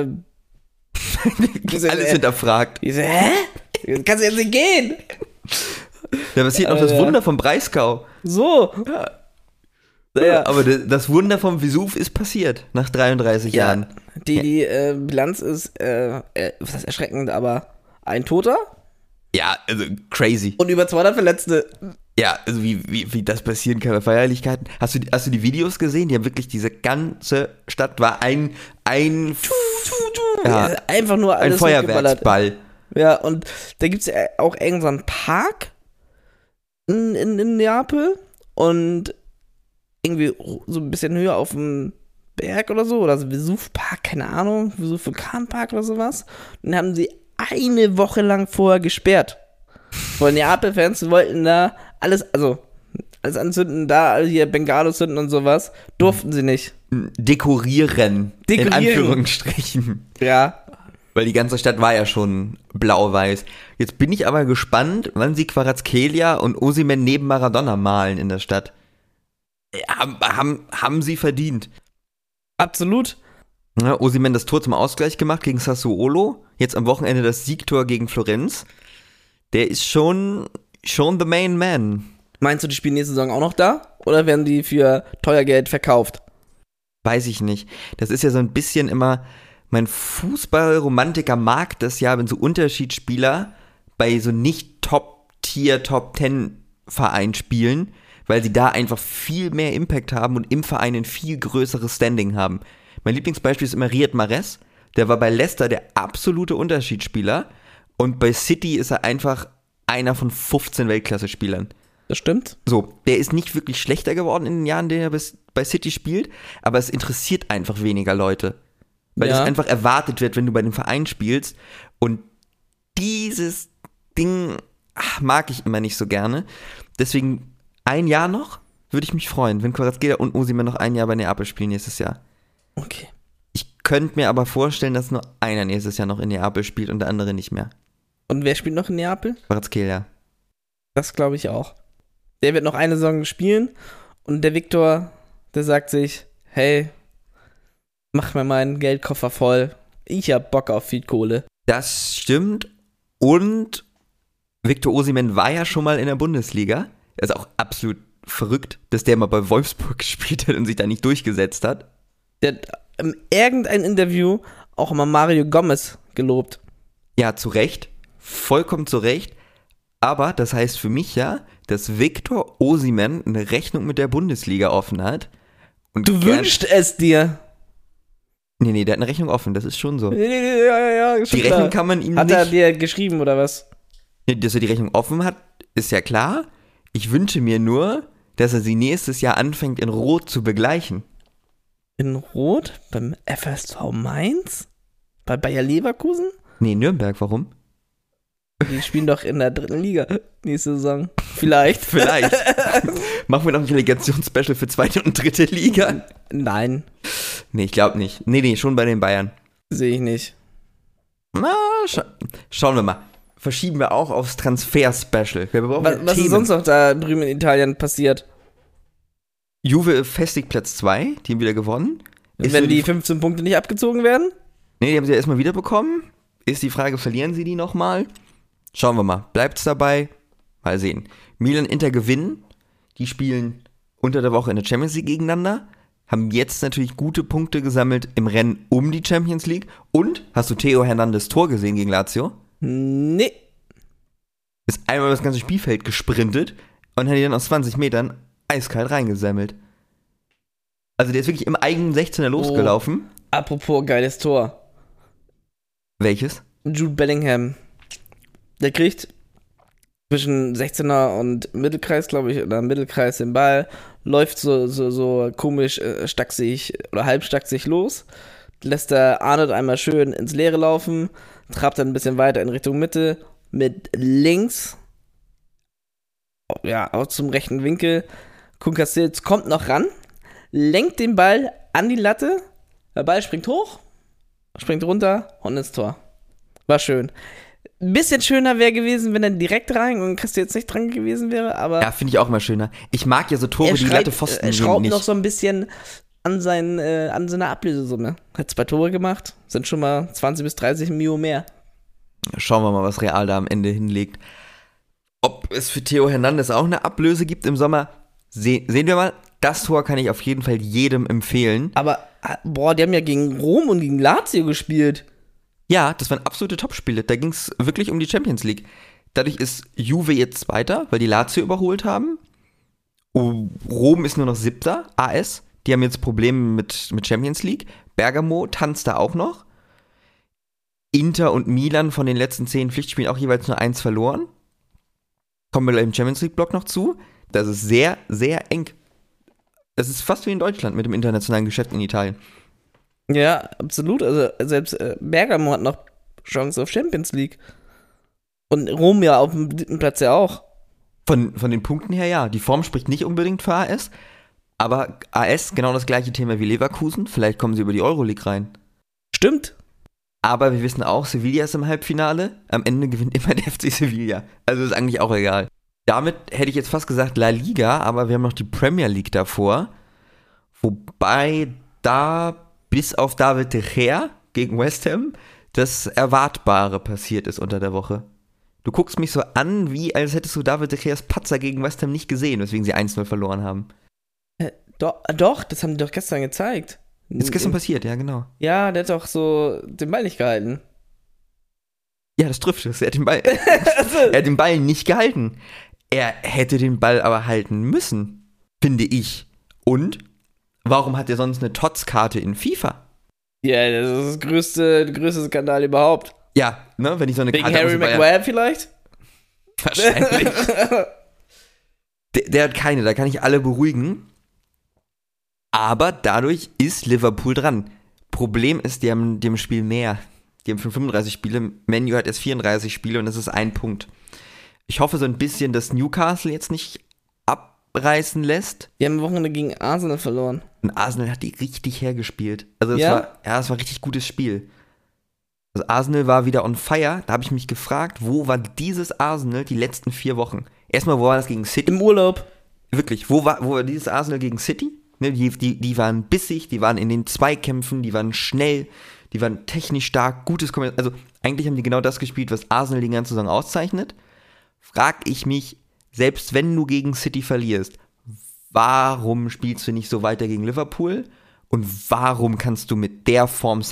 hinterfragt. Ich so, hä? Kannst du jetzt nicht gehen? Da passiert noch das Wunder vom Breisgau. So. Ja. Aber das Wunder vom Vesuv ist passiert, nach 33 Jahren. Die Bilanz ist, was heißt erschreckend, aber ein Toter. Ja, also crazy. Und über 200 Verletzte. Ja, also wie das passieren kann bei Feierlichkeiten. Hast du die Videos gesehen? Die haben wirklich, diese ganze Stadt war ein ja, einfach nur alles ein Feuerwerksball. Ja, und da gibt es ja auch irgendeinen Park in Neapel und irgendwie so ein bisschen höher auf dem Berg oder so, oder so Vesuv-Park, keine Ahnung, Vesuv-Vulkanpark oder sowas. Und dann haben sie eine Woche lang vorher gesperrt. Weil Neapel-Fans wollten da alles anzünden, da hier Bengalos zünden und sowas, durften sie nicht. Dekorieren. In Anführungsstrichen. Ja. Weil die ganze Stadt war ja schon blau-weiß. Jetzt bin ich aber gespannt, wann sie Kvaratskhelia und Osimhen neben Maradona malen in der Stadt. Haben sie verdient. Absolut. Ja, Osimhen das Tor zum Ausgleich gemacht gegen Sassuolo. Jetzt am Wochenende das Siegtor gegen Florenz. Der ist schon the main man. Meinst du, die spielen nächste Saison auch noch da? Oder werden die für teuer Geld verkauft? Weiß ich nicht. Das ist ja so ein bisschen immer, mein Fußballromantiker mag das ja, wenn so Unterschiedsspieler bei so nicht Top-Tier, Top-10-Verein spielen, weil sie da einfach viel mehr Impact haben und im Verein ein viel größeres Standing haben. Mein Lieblingsbeispiel ist immer Riyad Mahrez. Der war bei Leicester der absolute Unterschiedsspieler und bei City ist er einfach einer von 15 Weltklasse-Spielern. Das stimmt. So, der ist nicht wirklich schlechter geworden in den Jahren, in denen er bei City spielt, aber es interessiert einfach weniger Leute. Weil es einfach erwartet wird, wenn du bei dem Verein spielst. Und dieses Ding mag ich immer nicht so gerne. Deswegen ein Jahr noch würde ich mich freuen, wenn Kvaratskhelia und Osimhen noch ein Jahr bei Neapel spielen nächstes Jahr. Okay. Ich könnte mir aber vorstellen, dass nur einer nächstes Jahr noch in Neapel spielt und der andere nicht mehr. Und wer spielt noch in Neapel? Kvaratskhelia. Das glaube ich auch. Der wird noch eine Saison spielen und der Viktor, der sagt sich, hey, mach mir meinen Geldkoffer voll. Ich hab Bock auf viel Kohle. Das stimmt. Und Victor Osimhen war ja schon mal in der Bundesliga. Er ist auch absolut verrückt, dass der mal bei Wolfsburg gespielt hat und sich da nicht durchgesetzt hat. Der hat in irgendein Interview auch mal Mario Gomez gelobt. Ja, zu Recht. Vollkommen zu Recht. Aber das heißt für mich ja, dass Victor Osimhen eine Rechnung mit der Bundesliga offen hat. Und Du wünschst es dir. Nee, der hat eine Rechnung offen, das ist schon so. Ja, Die schon Rechnung klar. kann man ihm Hat nicht... er dir geschrieben oder was? Nee, dass er die Rechnung offen hat, ist ja klar. Ich wünsche mir nur, dass er sie nächstes Jahr anfängt, in Rot zu begleichen. In Rot? Beim FSV Mainz? Bei Bayer Leverkusen? Nee, Nürnberg, warum? Die spielen doch in der 3. Liga nächste Saison. Vielleicht. Vielleicht. Machen wir noch ein Relegationsspecial für 2. und 3. Liga? Nein, Nee, ich glaube nicht. Nee, schon bei den Bayern. sehe ich nicht. Na, schauen wir mal. Verschieben wir auch aufs Transfer-Special. Wir brauchen Was ist sonst noch da drüben in Italien passiert? Juve festigt Platz 2, die haben wieder gewonnen. Wenn die 15 Punkte nicht abgezogen werden? Nee, die haben sie ja erstmal wieder bekommen. Ist die Frage, verlieren sie die nochmal? Schauen wir mal. Bleibt's dabei? Mal sehen. Milan, Inter gewinnen. Die spielen unter der Woche in der Champions League gegeneinander. Haben jetzt natürlich gute Punkte gesammelt im Rennen um die Champions League. Und, hast du Theo Hernandez Tor gesehen gegen Lazio? Nee. Ist einmal das ganze Spielfeld gesprintet und hat die dann aus 20 Metern eiskalt reingesammelt. Also der ist wirklich im eigenen 16er losgelaufen. Apropos geiles Tor. Welches? Jude Bellingham. Der kriegt zwischen 16er und Mittelkreis, glaube ich, oder Mittelkreis den Ball, läuft so komisch stachsig oder halbstachsig los, lässt der Arnold einmal schön ins Leere laufen, trabt dann ein bisschen weiter in Richtung Mitte, mit links, ja, auch zum rechten Winkel. Kunkastilz kommt noch ran, lenkt den Ball an die Latte, der Ball springt hoch, springt runter und ins Tor. War schön. Ein bisschen schöner wäre gewesen, wenn er direkt rein und Castells nicht dran gewesen wäre, aber... Ja, finde ich auch mal schöner. Ich mag ja so Tore, die Latte Pfosten er schraubt nicht. noch so ein bisschen an seiner Ablösesumme. Hat 2 Tore gemacht, sind schon mal 20 bis 30 Mio mehr. Schauen wir mal, was Real da am Ende hinlegt. Ob es für Theo Hernandez auch eine Ablöse gibt im Sommer, sehen wir mal. Das Tor kann ich auf jeden Fall jedem empfehlen. Aber, die haben ja gegen Rom und gegen Lazio gespielt. Ja, das waren absolute Topspiele. Da ging es wirklich um die Champions League. Dadurch ist Juve jetzt Zweiter, weil die Lazio überholt haben. Rom ist nur noch 7. AS. Die haben jetzt Probleme mit Champions League. Bergamo tanzt da auch noch. Inter und Milan von den letzten 10 Pflichtspielen auch jeweils nur 1 verloren. Kommen wir gleich im Champions League-Block noch zu. Das ist sehr, sehr eng. Das ist fast wie in Deutschland mit dem internationalen Geschäft in Italien. Ja, absolut. Also selbst Bergamo hat noch Chance auf Champions League. Und Rom ja auf dem 3. Platz ja auch. Von den Punkten her ja. Die Form spricht nicht unbedingt für AS. Aber AS, genau das gleiche Thema wie Leverkusen. Vielleicht kommen sie über die Euroleague rein. Stimmt. Aber wir wissen auch, Sevilla ist im Halbfinale. Am Ende gewinnt immer der FC Sevilla. Also ist eigentlich auch egal. Damit hätte ich jetzt fast gesagt La Liga, aber wir haben noch die Premier League davor. Wobei da bis auf David de Gea gegen West Ham das Erwartbare passiert ist unter der Woche. Du guckst mich so an, wie als hättest du David de Geas Patzer gegen West Ham nicht gesehen, weswegen sie 1-0 verloren haben. Doch, das haben die doch gestern gezeigt. Ist gestern passiert, ja genau. Ja, der hat doch so den Ball nicht gehalten. Ja, das trifft es. Er hat den Ball nicht gehalten. Er hätte den Ball aber halten müssen. finde ich. Und warum hat er sonst eine TOTS-Karte in FIFA? Ja, das ist der größte Skandal überhaupt. Ja, ne, wenn ich so eine Wegen Karte Harry Maguire vielleicht? Wahrscheinlich. der hat keine, da kann ich alle beruhigen. Aber dadurch ist Liverpool dran. Problem ist, die haben dem Spiel mehr. Die haben 35 Spiele, Man U hat erst 34 Spiele und das ist ein Punkt. Ich hoffe so ein bisschen, dass Newcastle jetzt nicht abreißen lässt. Die haben am Wochenende gegen Arsenal verloren. Und Arsenal hat die richtig hergespielt. Also das war ein richtig gutes Spiel. Also Arsenal war wieder on fire. Da habe ich mich gefragt, wo war dieses Arsenal die letzten 4 Wochen? Erstmal, wo war das gegen City? Im Urlaub. Wirklich, wo war dieses Arsenal gegen City? Ne, die waren bissig, die waren in den Zweikämpfen, die waren schnell, die waren technisch stark, gutes Kombination. Also eigentlich haben die genau das gespielt, was Arsenal die ganze Saison auszeichnet. Frag ich mich, selbst wenn du gegen City verlierst, warum spielst du nicht so weiter gegen Liverpool? Und warum kannst du mit der Form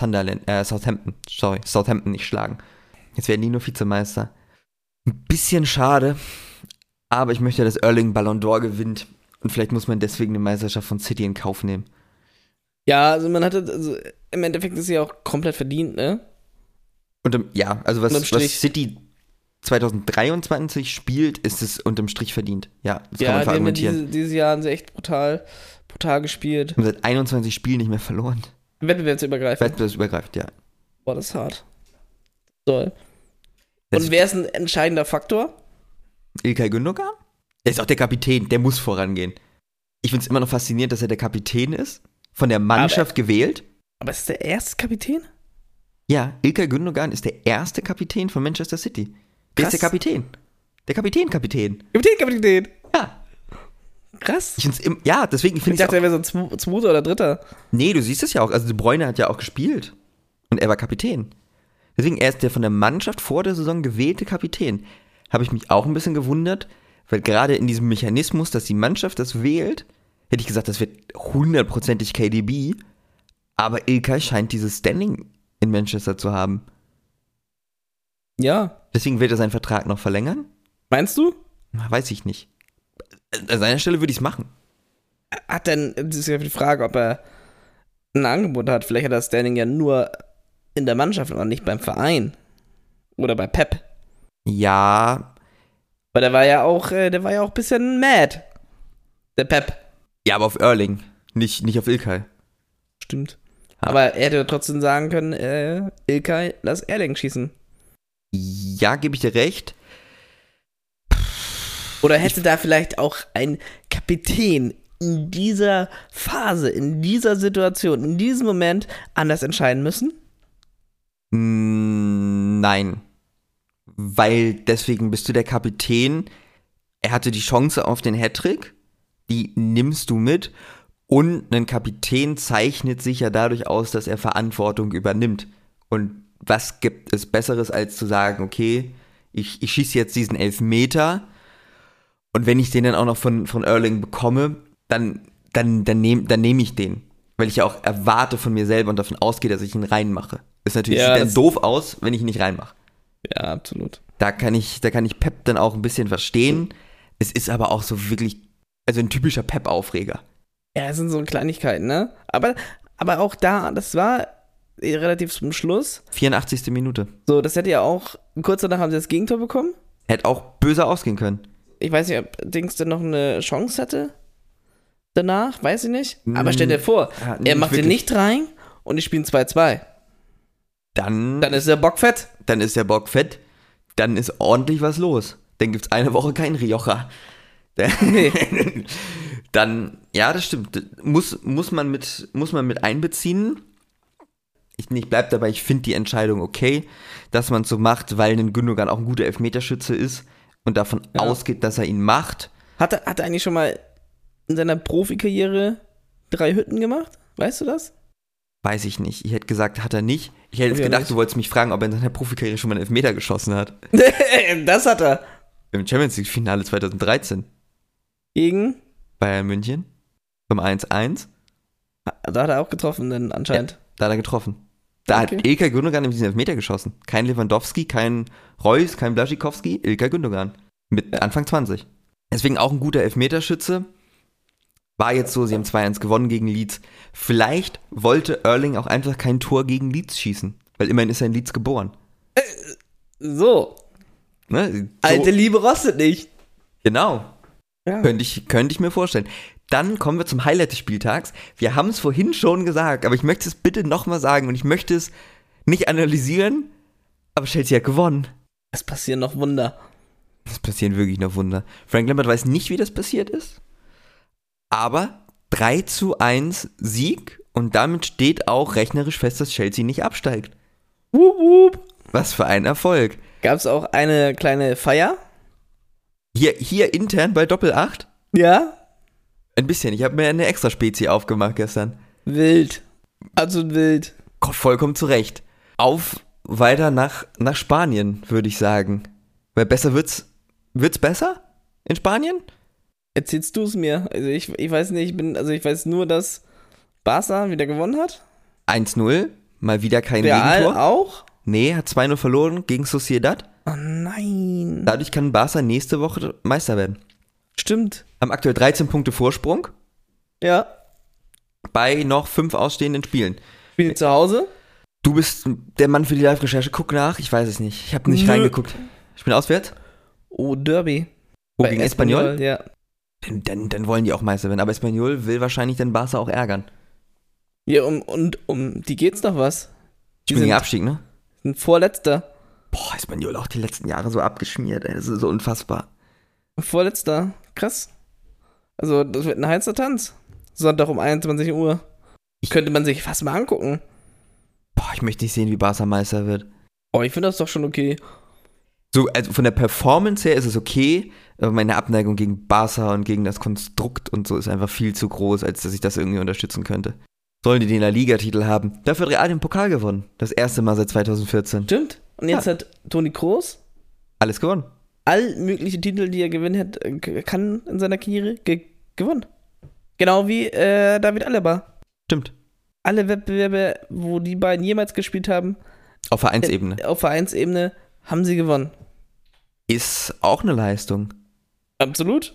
Southampton nicht schlagen? Jetzt werden die nur Vizemeister. Ein bisschen schade, aber ich möchte, dass Erling Ballon d'Or gewinnt. Und vielleicht muss man deswegen die Meisterschaft von City in Kauf nehmen. Ja, also im Endeffekt ist sie auch komplett verdient, ne? Und was City 2023 spielt, ist es unterm Strich verdient. Ja, das kann man verargumentieren. Dieses Jahr haben sie echt brutal gespielt. Und seit 21 Spielen nicht mehr verloren. Wettbewerbsübergreifend, ja. Boah, das ist hart. Toll. Und wer ist ein entscheidender Faktor? İlkay Gündoğan? Der ist auch der Kapitän, der muss vorangehen. Ich finde es immer noch faszinierend, dass er der Kapitän ist, von der Mannschaft gewählt. Aber ist der erste Kapitän? Ja, İlkay Gündoğan ist der erste Kapitän von Manchester City. Der ist der Kapitän. Der Kapitän. Kapitän. Ja. Krass. Deswegen finde ich dachte, er wäre so ein Zweiter oder Dritter. Nee, du siehst es ja auch. Also De Bruyne hat ja auch gespielt. Und er war Kapitän. Deswegen, er ist der von der Mannschaft vor der Saison gewählte Kapitän. Habe ich mich auch ein bisschen gewundert, weil gerade in diesem Mechanismus, dass die Mannschaft das wählt, hätte ich gesagt, das wird 100%ig KDB. Aber İlkay scheint dieses Standing in Manchester zu haben. Ja. Deswegen wird er seinen Vertrag noch verlängern? Meinst du? Weiß ich nicht. An seiner Stelle würde ich es machen. Das ist ja die Frage, ob er ein Angebot hat. Vielleicht hat er das Standing ja nur in der Mannschaft und nicht beim Verein. Oder bei Pep. Ja. Weil der war ja auch ein bisschen mad. Der Pep. Ja, aber auf Erling. Nicht auf İlkay. Stimmt. Ja. Aber er hätte trotzdem sagen können, İlkay, lass Erling schießen. Ja, gebe ich dir recht. Oder hätte da vielleicht auch ein Kapitän in dieser Phase, in dieser Situation, in diesem Moment anders entscheiden müssen? Nein. Weil deswegen bist du der Kapitän. Er hatte die Chance auf den Hattrick. Die nimmst du mit. Und ein Kapitän zeichnet sich ja dadurch aus, dass er Verantwortung übernimmt. Und was gibt es Besseres, als zu sagen, okay, ich schieße jetzt diesen Elfmeter und wenn ich den dann auch noch von Erling bekomme, dann nehme ich den. Weil ich ja auch erwarte von mir selber und davon ausgehe, dass ich ihn reinmache. Ist natürlich, sieht dann doof aus, wenn ich ihn nicht reinmache. Ja, absolut. Da kann ich Pep dann auch ein bisschen verstehen. Es ist aber auch so wirklich, also ein typischer Pep-Aufreger. Ja, es sind so Kleinigkeiten, ne? Aber auch da, das war relativ zum Schluss. 84. Minute. So, das hätte ja auch, kurz danach haben sie das Gegentor bekommen. Hätte auch böse ausgehen können. Ich weiß nicht, ob Dings denn noch eine Chance hatte. Danach, weiß ich nicht. Aber stell dir vor, er macht den nicht rein und die spielen 2-2. Dann ist der Bock fett. Dann ist ordentlich was los. Dann gibt's eine Woche kein Rioja. Nee. Dann, ja, das stimmt. Muss man mit einbeziehen. Ich bleib dabei, ich finde die Entscheidung okay, dass man es so macht, weil ein Gündoğan auch ein guter Elfmeterschütze ist und davon ausgeht, dass er ihn macht. Hat er eigentlich schon mal in seiner Profikarriere 3 Hütten gemacht? Weißt du das? Weiß ich nicht. Ich hätte gesagt, hat er nicht. Ich hätte jetzt gedacht, nicht. Du wolltest mich fragen, ob er in seiner Profikarriere schon mal einen Elfmeter geschossen hat. Das hat er. Im Champions League Finale 2013. Gegen? Bayern München. Beim 1-1. Da hat er auch getroffen, denn anscheinend. Ja, da hat er getroffen. Da hat İlkay Gündoğan nämlich diesen Elfmeter geschossen. Kein Lewandowski, kein Reus, kein Błaszczykowski, İlkay Gündoğan. Mit Anfang 20. Deswegen auch ein guter Elfmeterschütze. War jetzt so, sie haben 2-1 gewonnen gegen Leeds. Vielleicht wollte Erling auch einfach kein Tor gegen Leeds schießen, weil immerhin ist er in Leeds geboren. So. Ne? So, Alte Liebe rostet nicht. genau. Ja. Könnte ich mir vorstellen. Dann kommen wir zum Highlight des Spieltags. Wir haben es vorhin schon gesagt, aber ich möchte es bitte nochmal sagen und ich möchte es nicht analysieren, aber Chelsea hat gewonnen. Es passieren noch Wunder. Es passieren wirklich noch Wunder. Frank Lampard weiß nicht, wie das passiert ist, aber 3-1 Sieg und damit steht auch rechnerisch fest, dass Chelsea nicht absteigt. Wup, wup. Was für ein Erfolg. Gab es auch eine kleine Feier? Hier intern bei Doppel 8? Ja. Ein bisschen. Ich habe mir eine extra Spezie aufgemacht gestern. Wild. Also wild. Vollkommen zu Recht. Auf weiter nach Spanien, würde ich sagen. Weil besser wird's besser in Spanien? Erzählst du es mir? Also ich weiß nicht, ich weiß nur, dass Barca wieder gewonnen hat. 1-0, mal wieder kein Real Gegentor. auch? Nee, hat 2-0 verloren gegen Sociedad. Oh nein. Dadurch kann Barca nächste Woche Meister werden. Stimmt. Haben aktuell 13 Punkte Vorsprung Ja. bei noch 5 ausstehenden Spielen. Spielen die zu Hause? Du bist der Mann für die Live-Recherche. Guck nach, ich weiß es nicht. Ich habe nicht Nö. reingeguckt. Ich bin auswärts. Oh, Derby. Wo, Bei gegen Espanyol? Ja. Dann wollen die auch Meister werden. Aber Espanyol will wahrscheinlich den Barca auch ärgern. Ja, um die geht's noch was. Die Gegen den Abstieg, ne? sind Vorletzter. Boah, Espanyol auch die letzten Jahre so abgeschmiert, ey. Das ist so unfassbar. Vorletzter. Krass. Also, das wird ein heißer Tanz. Sonntag um 21 Uhr. Könnte man sich fast mal angucken. Boah, ich möchte nicht sehen, wie Barca Meister wird. Oh, ich finde das doch schon okay. So, also von der Performance her ist es okay, aber meine Abneigung gegen Barca und gegen das Konstrukt und so ist einfach viel zu groß, als dass ich das irgendwie unterstützen könnte. Sollen die den La Liga-Titel haben? Dafür hat Real den Pokal gewonnen. Das erste Mal seit 2014. Stimmt. Und jetzt hat Toni Kroos Alles gewonnen. all mögliche Titel, die er gewinnen kann in seiner Karriere, gewonnen. Genau wie David Alaba. Stimmt. Alle Wettbewerbe, wo die beiden jemals gespielt haben, Auf Vereinsebene. auf Vereinsebene, haben sie gewonnen. Ist auch eine Leistung. Absolut.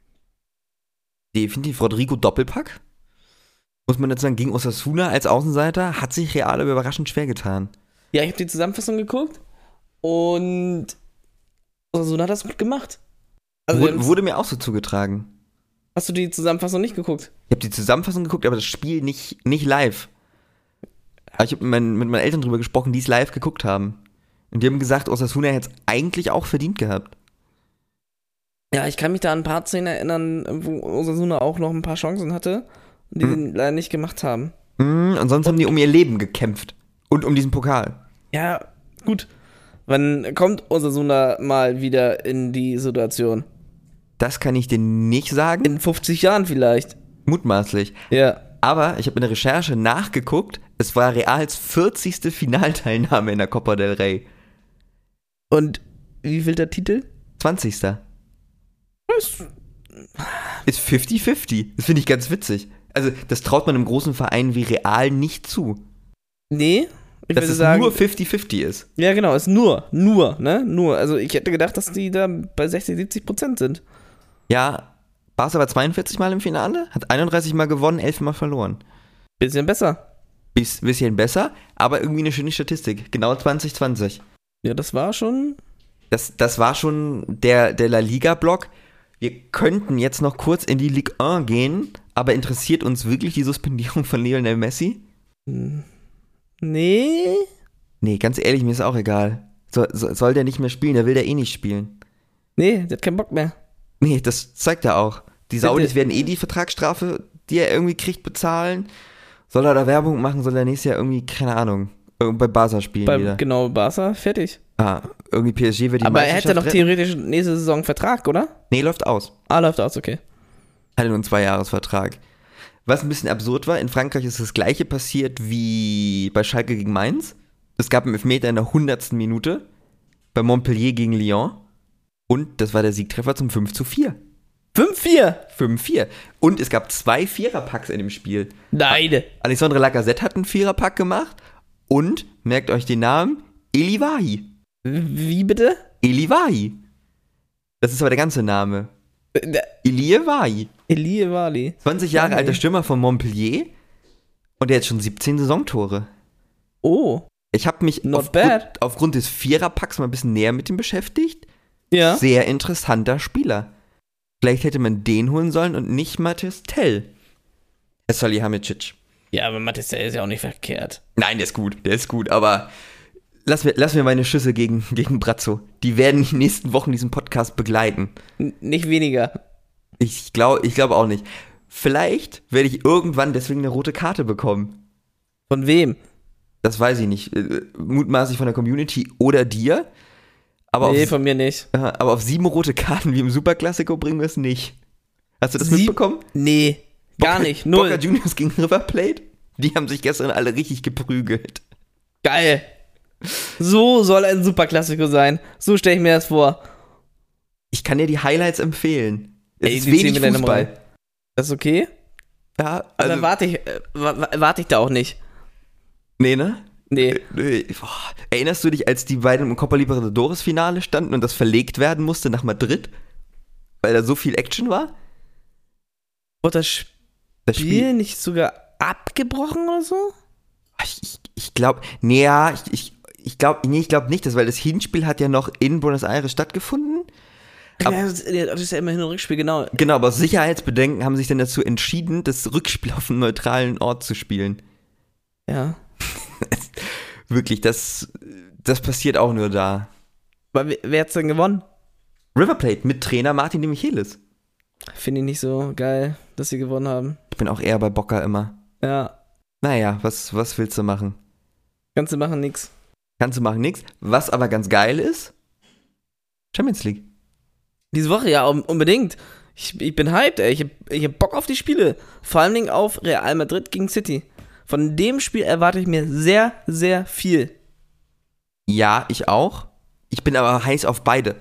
Definitiv. Rodrigo Doppelpack. Muss man jetzt sagen, gegen Osasuna als Außenseiter hat sich Real aber überraschend schwer getan. Ja, ich habe die Zusammenfassung geguckt und Osasuna hat das gut gemacht. Also Wurde mir auch so zugetragen. hast du die Zusammenfassung nicht geguckt? Ich habe die Zusammenfassung geguckt, aber das Spiel nicht live. Aber ich habe mit meinen Eltern drüber gesprochen, die es live geguckt haben. Und die haben gesagt, Osasuna hätte es eigentlich auch verdient gehabt. Ja, ich kann mich da an ein paar Szenen erinnern, wo Osasuna auch noch ein paar Chancen hatte und die sie leider nicht gemacht haben. Und sonst haben die um ihr Leben gekämpft. Und um diesen Pokal. Ja, gut. Wann kommt Osasuna mal wieder in die Situation? Das kann ich dir nicht sagen. In 50 Jahren vielleicht. Mutmaßlich. Ja. Aber ich habe in der Recherche nachgeguckt, es war Reals 40. Finalteilnahme in der Copa del Rey. Und wie viel der Titel? 20. Ist 50-50. Das finde ich ganz witzig. Also, das traut man einem großen Verein wie Real nicht zu. Nee, ich Dass würde es sagen, nur 50-50 ist. ja genau, ist nur. Also ich hätte gedacht, dass die da bei 60-70% sind. Ja, Barca war 42 Mal im Finale, hat 31 Mal gewonnen, 11 Mal verloren. Bisschen besser. Bisschen besser, aber irgendwie eine schöne Statistik. Genau 2020. Ja, das war schon. Das war schon der La Liga-Block. Wir könnten jetzt noch kurz in die Ligue 1 gehen, aber interessiert uns wirklich die Suspendierung von Lionel Messi? Nee. Nee, ganz ehrlich, mir ist auch egal. Soll der nicht mehr spielen? Der will der eh nicht spielen. Nee, der hat keinen Bock mehr. Nee, das zeigt er auch. Die Saudis werden eh die Vertragsstrafe, die er irgendwie kriegt, bezahlen. Soll er da Werbung machen? Soll er nächstes Jahr irgendwie, keine Ahnung, bei Barca spielen wieder? Genau, Barca, fertig. Irgendwie PSG wird die Aber er hätte Meisterschaft doch retten. theoretisch nächste Saison einen Vertrag, oder? Nee, läuft aus. Läuft aus, okay. Hatte nur einen 2-Jahres-Vertrag. Was ein bisschen absurd war, in Frankreich ist das gleiche passiert wie bei Schalke gegen Mainz. Es gab einen Elfmeter in der 100. Minute bei Montpellier gegen Lyon. Und das war der Siegtreffer zum 5:4. 5-4. 5:4. Und es gab 2 Viererpacks in dem Spiel. Nein. Alexandre Lacazette hat einen Viererpack gemacht. Und, merkt euch den Namen, Eli Wahi. Wie bitte? Eli Wahi. Das ist aber der ganze Name. Elie Wahi. Elie Wali. 20 Jahre alter Stürmer von Montpellier und der hat schon 17 Saisontore. Oh. Ich habe mich aufgrund des Viererpacks mal ein bisschen näher mit ihm beschäftigt. Ja. Sehr interessanter Spieler. Vielleicht hätte man den holen sollen und nicht Mathis Tell. Salihamidzic. Ja, aber Mathis Tell ist ja auch nicht verkehrt. Nein, der ist gut, aber lass mir meine Schüsse gegen Brazzo. Die werden die nächsten Wochen diesen Podcast begleiten. Nicht weniger. Ich glaube auch nicht. Vielleicht werde ich irgendwann deswegen eine rote Karte bekommen. Von wem? Das weiß ich nicht. Mutmaßlich von der Community oder dir. Aber von mir nicht. Aber auf 7 rote Karten wie im Superklassiko bringen wir es nicht. Hast du das mitbekommen? Nee, gar nicht. 0. Boca Juniors gegen River Plate? Die haben sich gestern alle richtig geprügelt. Geil. So soll ein Superklassiko sein. So stelle ich mir das vor. Ich kann dir die Highlights empfehlen. Es ist wenig Fußball. Das ist okay? Ja, also dann warte ich da auch nicht. Nee, ne? Nee. Boah. Erinnerst du dich, als die beiden im Copa Libertadores Finale standen und das verlegt werden musste nach Madrid? Weil da so viel Action war? Wurde das Spiel nicht sogar abgebrochen oder so? Ich glaube, nee, ja, ich glaube nicht, weil das Hinspiel hat ja noch in Buenos Aires stattgefunden. Ja, das ist ja immerhin ein Rückspiel, genau. Genau, aber aus Sicherheitsbedenken haben sich dann dazu entschieden, das Rückspiel auf einem neutralen Ort zu spielen. Ja. Wirklich, das passiert auch nur da. Aber wer hat's denn gewonnen? River Plate mit Trainer Martin de Michelis. Finde ich nicht so geil, dass sie gewonnen haben. Ich bin auch eher bei Boca immer. Ja. Naja, was willst du machen? Kannst du machen nix. Was aber ganz geil ist, Champions League. Diese Woche, ja, unbedingt. Ich bin hyped, ey. Ich hab Bock auf die Spiele. Vor allen Dingen auf Real Madrid gegen City. Von dem Spiel erwarte ich mir sehr, sehr viel. Ja, ich auch. Ich bin aber heiß auf beide.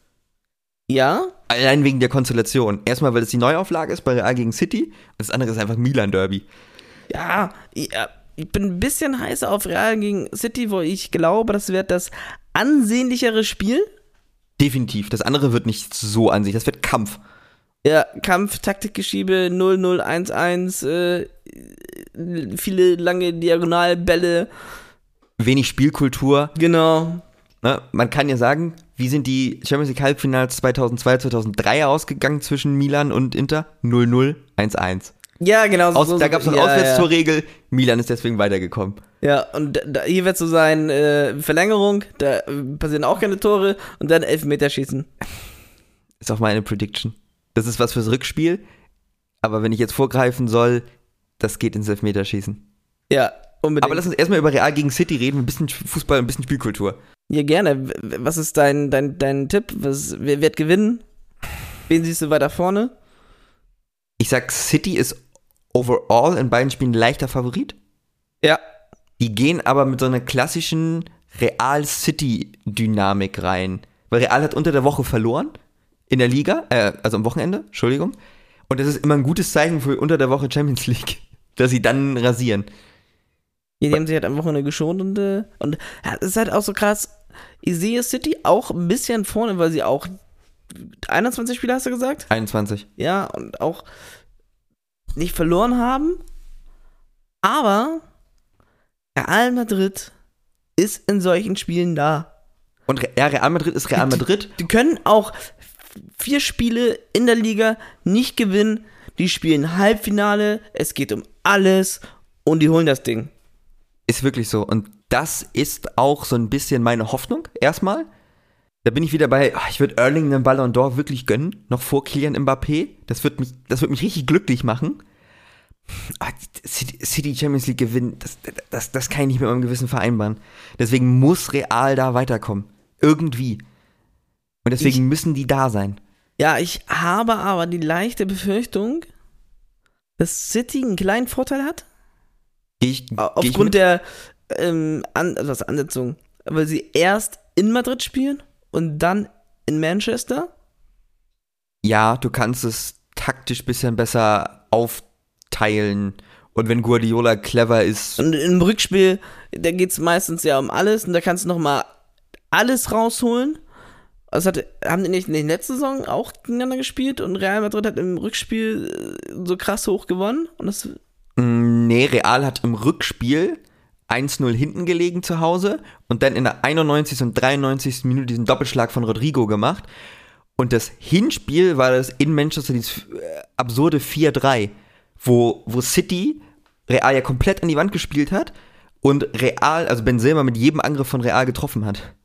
Ja? Allein wegen der Konstellation. Erstmal, weil es die Neuauflage ist bei Real gegen City. Und das andere ist einfach Milan-Derby. Ja, ich bin ein bisschen heißer auf Real gegen City, wo ich glaube, das wird das ansehnlichere Spiel. Definitiv. Das andere wird nicht so an sich. Das wird Kampf. Ja, Kampf, Taktikgeschiebe, 0-0, 1-1, viele lange Diagonalbälle. Wenig Spielkultur. Genau. Ne, man kann ja sagen, wie sind die Champions League Halbfinals 2002, 2003 ausgegangen zwischen Milan und Inter? 0-0, 1-1. Ja, genau. Da gab es eine Auswärtstorregel, Milan ist deswegen weitergekommen. Ja, und hier wird so sein, Verlängerung, da passieren auch keine Tore und dann Elfmeterschießen. Ist auch meine Prediction. Das ist was fürs Rückspiel, aber wenn ich jetzt vorgreifen soll, das geht ins Elfmeterschießen. Ja, unbedingt. Aber lass uns erstmal über Real gegen City reden, ein bisschen Fußball, ein bisschen Spielkultur. Ja, gerne. Was ist dein Tipp? Wer wird gewinnen? Wen siehst du weiter vorne? Ich sag, City ist overall in beiden Spielen leichter Favorit. Ja. Die gehen aber mit so einer klassischen Real-City-Dynamik rein. Weil Real hat unter der Woche verloren in der Liga, also am Wochenende, Entschuldigung. Und das ist immer ein gutes Zeichen für unter der Woche Champions League, dass sie dann rasieren. Ja, die haben sich halt am Wochenende geschont und ja, es ist halt auch so krass. Ich sehe City auch ein bisschen vorne, weil sie auch 21 Spiele, hast du gesagt? 21. Ja, und auch nicht verloren haben. Aber Real Madrid ist in solchen Spielen da. Und Real Madrid ist Real Madrid. Die können auch 4 Spiele in der Liga nicht gewinnen. Die spielen Halbfinale, es geht um alles und die holen das Ding. Ist wirklich so. Und das ist auch so ein bisschen meine Hoffnung, erstmal. Da bin ich wieder bei, ich würde Erling den Ballon d'Or wirklich gönnen, noch vor Kylian Mbappé. Das wird mich richtig glücklich machen. City Champions League gewinnen, das kann ich nicht mit meinem Gewissen vereinbaren. Deswegen muss Real da weiterkommen. Irgendwie. Und deswegen müssen die da sein. Ja, ich habe aber die leichte Befürchtung, dass City einen kleinen Vorteil hat. Aufgrund der Ansetzung. Weil sie erst in Madrid spielen und dann in Manchester. Ja, du kannst es taktisch ein bisschen besser aufteilen. Und wenn Guardiola clever ist. Und im Rückspiel, da geht es meistens ja um alles und da kannst du nochmal alles rausholen. Also haben die nicht in der letzten Saison auch gegeneinander gespielt und Real Madrid hat im Rückspiel so krass hoch gewonnen? Und das Nee, Real hat im Rückspiel 1-0 hinten gelegen zu Hause und dann in der 91. und 93. Minute diesen Doppelschlag von Rodrigo gemacht. Und das Hinspiel war das in Manchester, dieses absurde 4-3, wo City Real ja komplett an die Wand gespielt hat und Real, also Benzema mit jedem Angriff von Real getroffen hat.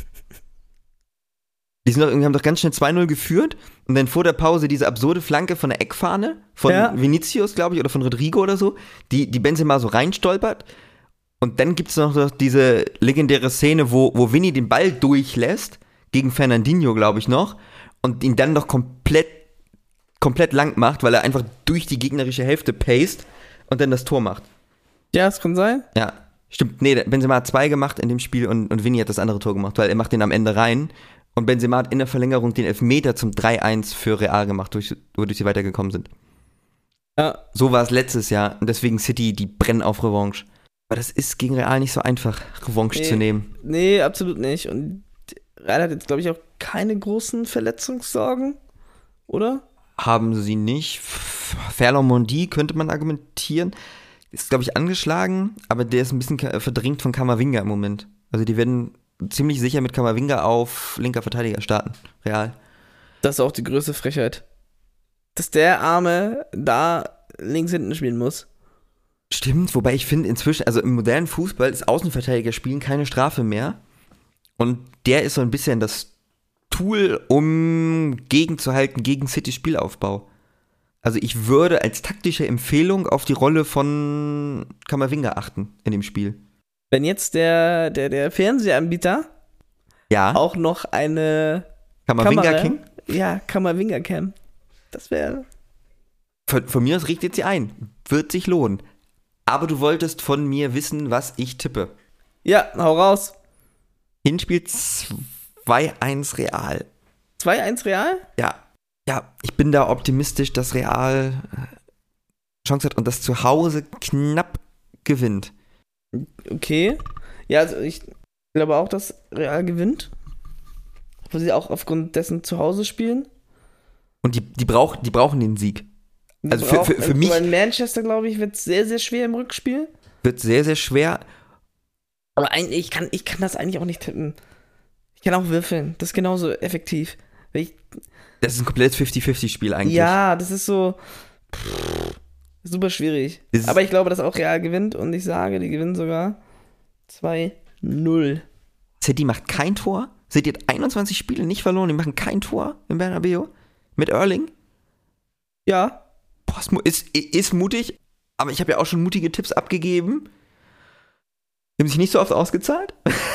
Haben doch ganz schnell 2-0 geführt und dann vor der Pause diese absurde Flanke von der Eckfahne von Vinicius, glaube ich, oder von Rodrigo oder so, die Benzema so reinstolpert. Und dann gibt es noch diese legendäre Szene, wo Vinny den Ball durchlässt, gegen Fernandinho, glaube ich, noch, und ihn dann noch komplett lang macht, weil er einfach durch die gegnerische Hälfte paced und dann das Tor macht. Ja, das kann sein. Ja, stimmt. Nee, Benzema hat 2 gemacht in dem Spiel und Vinny hat das andere Tor gemacht, weil er macht den am Ende rein. Und Benzema hat in der Verlängerung den Elfmeter zum 3-1 für Real gemacht, wodurch sie weitergekommen sind. Ja. So war es letztes Jahr. Und deswegen City, die brennen auf Revanche. Aber das ist gegen Real nicht so einfach, Revanche zu nehmen. Nee, absolut nicht. Und Real hat jetzt, glaube ich, auch keine großen Verletzungssorgen, oder? Haben sie nicht. Ferland Mendy könnte man argumentieren. Ist, glaube ich, angeschlagen, aber der ist ein bisschen verdrängt von Camavinga im Moment. Also die werden ziemlich sicher mit Camavinga auf linker Verteidiger starten. Real. Das ist auch die größte Frechheit. Dass der Arme da links hinten spielen muss. Stimmt, wobei ich finde inzwischen, also im modernen Fußball ist Außenverteidiger spielen keine Strafe mehr. Und der ist so ein bisschen das Tool, um gegenzuhalten gegen Citys Spielaufbau. Also ich würde als taktische Empfehlung auf die Rolle von Camavinga achten in dem Spiel. Wenn jetzt der Fernsehanbieter auch noch eine Camavinga King? Ja, Camavinga Cam. Das wäre... Von mir aus richtet sie ein. Wird sich lohnen. Aber du wolltest von mir wissen, was ich tippe. Ja, hau raus. Hinspiel 2-1 Real. 2-1 Real? Ja. Ja, ich bin da optimistisch, dass Real Chance hat und das zu Hause knapp gewinnt. Okay. Ja, also ich glaube auch, dass Real gewinnt. Wo sie auch aufgrund dessen zu Hause spielen. Und die brauchen den Sieg. Also für mich. In Manchester, glaube ich, wird es sehr, sehr schwer im Rückspiel. Wird sehr, sehr schwer. Aber eigentlich, ich kann das eigentlich auch nicht tippen. Ich kann auch würfeln. Das ist genauso effektiv. Das ist ein komplettes 50-50-Spiel eigentlich. Ja, das ist so super schwierig. Aber ich glaube, dass auch Real gewinnt und ich sage, die gewinnen sogar 2-0. City macht kein Tor. City hat 21 Spiele nicht verloren. Die machen kein Tor im Bernabeu. Mit Erling. Ja. Boah, ist mutig. Aber ich habe ja auch schon mutige Tipps abgegeben. Die haben sich nicht so oft ausgezahlt.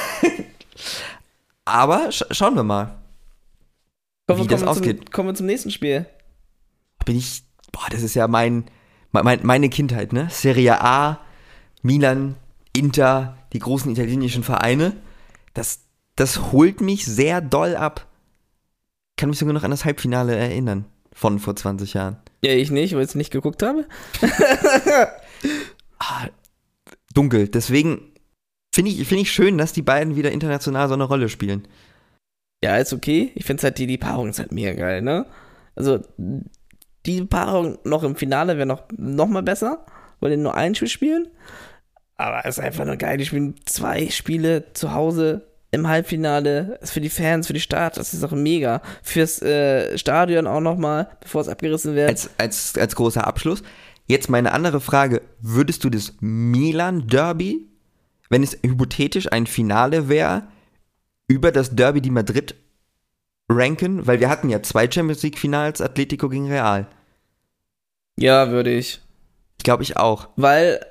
Aber schauen wir mal, wie das ausgeht. Kommen wir zum nächsten Spiel. Das ist ja meine Kindheit, ne? Serie A, Milan, Inter, die großen italienischen Vereine. Das holt mich sehr doll ab. Ich kann mich sogar noch an das Halbfinale erinnern von vor 20 Jahren. Ja, ich nicht, weil ich es nicht geguckt habe. Dunkel. Deswegen finde ich schön, dass die beiden wieder international so eine Rolle spielen. Ja, ist okay. Ich finde halt, die Paarung ist halt mega geil, ne? Also, die Paarung noch im Finale wäre noch mal besser, weil die nur ein Spiel spielen. Aber es ist einfach nur geil. Die spielen 2 Spiele zu Hause im Halbfinale. Das ist für die Fans, für die Stadt, das ist auch mega. Fürs Stadion auch noch mal, bevor es abgerissen wird. Als großer Abschluss. Jetzt meine andere Frage. Würdest du das Milan-Derby, wenn es hypothetisch ein Finale wäre, über das Derby di Madrid ranken? Weil wir hatten ja 2 Champions League Finals, Atletico gegen Real. Ja, würde ich. Ich glaube, ich auch. Weil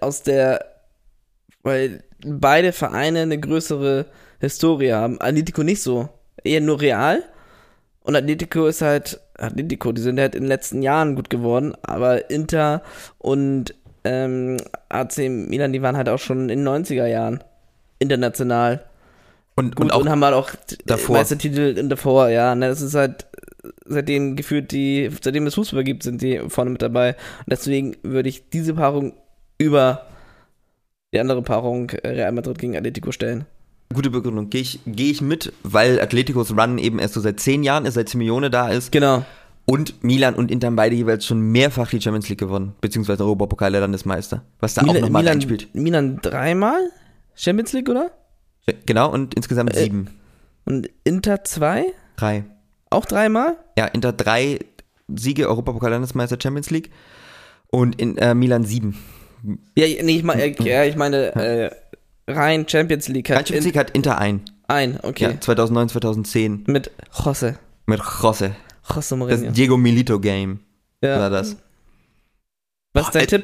beide Vereine eine größere Historie haben. Atletico nicht so. Eher nur Real. Und Atletico, die sind halt in den letzten Jahren gut geworden. Aber Inter und AC Milan, die waren halt auch schon in den 90er Jahren international. Und haben halt auch davor. Meistertitel davor, ja. Ne, das ist halt seitdem es Fußball gibt, sind die vorne mit dabei. Und deswegen würde ich diese Paarung über die andere Paarung Real Madrid gegen Atletico stellen. gute Begründung. Geh ich mit, weil Atleticos Run eben erst so seit 10 Jahren ist, seit Simeone da ist. Genau. Und Milan und Inter haben beide jeweils schon mehrfach die Champions League gewonnen, beziehungsweise Europapokal der Landesmeister, was da auch nochmal reinspielt. Milan 3-mal Champions League, oder? Genau, und insgesamt 7. Und Inter 2? 3. Auch 3-mal? Ja, Inter 3 Siege, Europapokal Landesmeister, Champions League und in Milan 7. Ja, nee, ich meine rein Champions League. Champions League hat Inter okay. Ja, 2009, 2010. Mit José Mourinho. Das Diego Milito Game war das. Was ist dein Tipp?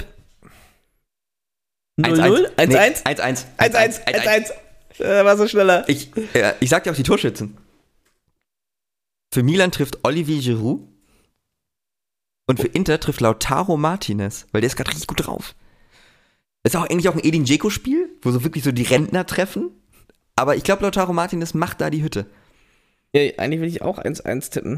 0-0? 1-1? 1-1. 1-1. War so schneller. Ich sag dir auch die Torschützen. Für Milan trifft Olivier Giroud und für Inter trifft Lautaro Martinez, weil der ist gerade richtig gut drauf. Ist auch eigentlich auch ein Edin Dzeko-Spiel, wo so wirklich so die Rentner treffen. Aber ich glaube, Lautaro Martinez macht da die Hütte. Ja, eigentlich will ich auch 1-1 tippen.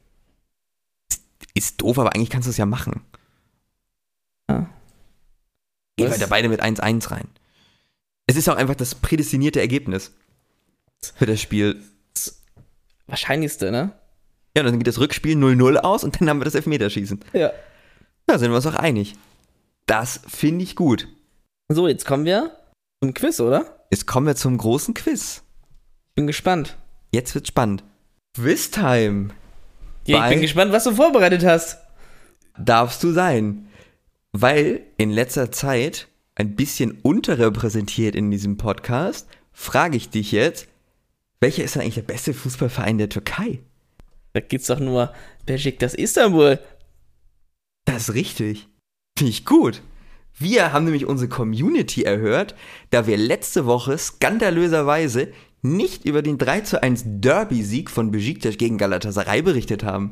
Ist doof, aber eigentlich kannst du es ja machen. Ja. Gehen wir da beide mit 1-1 rein. Es ist auch einfach das prädestinierte Ergebnis für das Spiel. Das Wahrscheinlichste, ne? Ja, dann geht das Rückspiel 0-0 aus und dann haben wir das Elfmeterschießen. Ja. Da sind wir uns auch einig. Das finde ich gut. So, jetzt kommen wir zum Quiz, oder? Jetzt kommen wir zum großen Quiz. Bin gespannt. Jetzt wird's spannend. Quiz-Time. Ja, ich bin gespannt, was du vorbereitet hast. Darfst du sein. Weil in letzter Zeit ein bisschen unterrepräsentiert in diesem Podcast, frage ich dich jetzt, welcher ist denn eigentlich der beste Fußballverein der Türkei? Da geht's doch nur Beşiktaş Istanbul. Das ist richtig. Finde ich gut. Wir haben nämlich unsere Community erhört, da wir letzte Woche skandalöserweise nicht über den 3-1 Derby-Sieg von Beşiktaş gegen Galatasaray berichtet haben.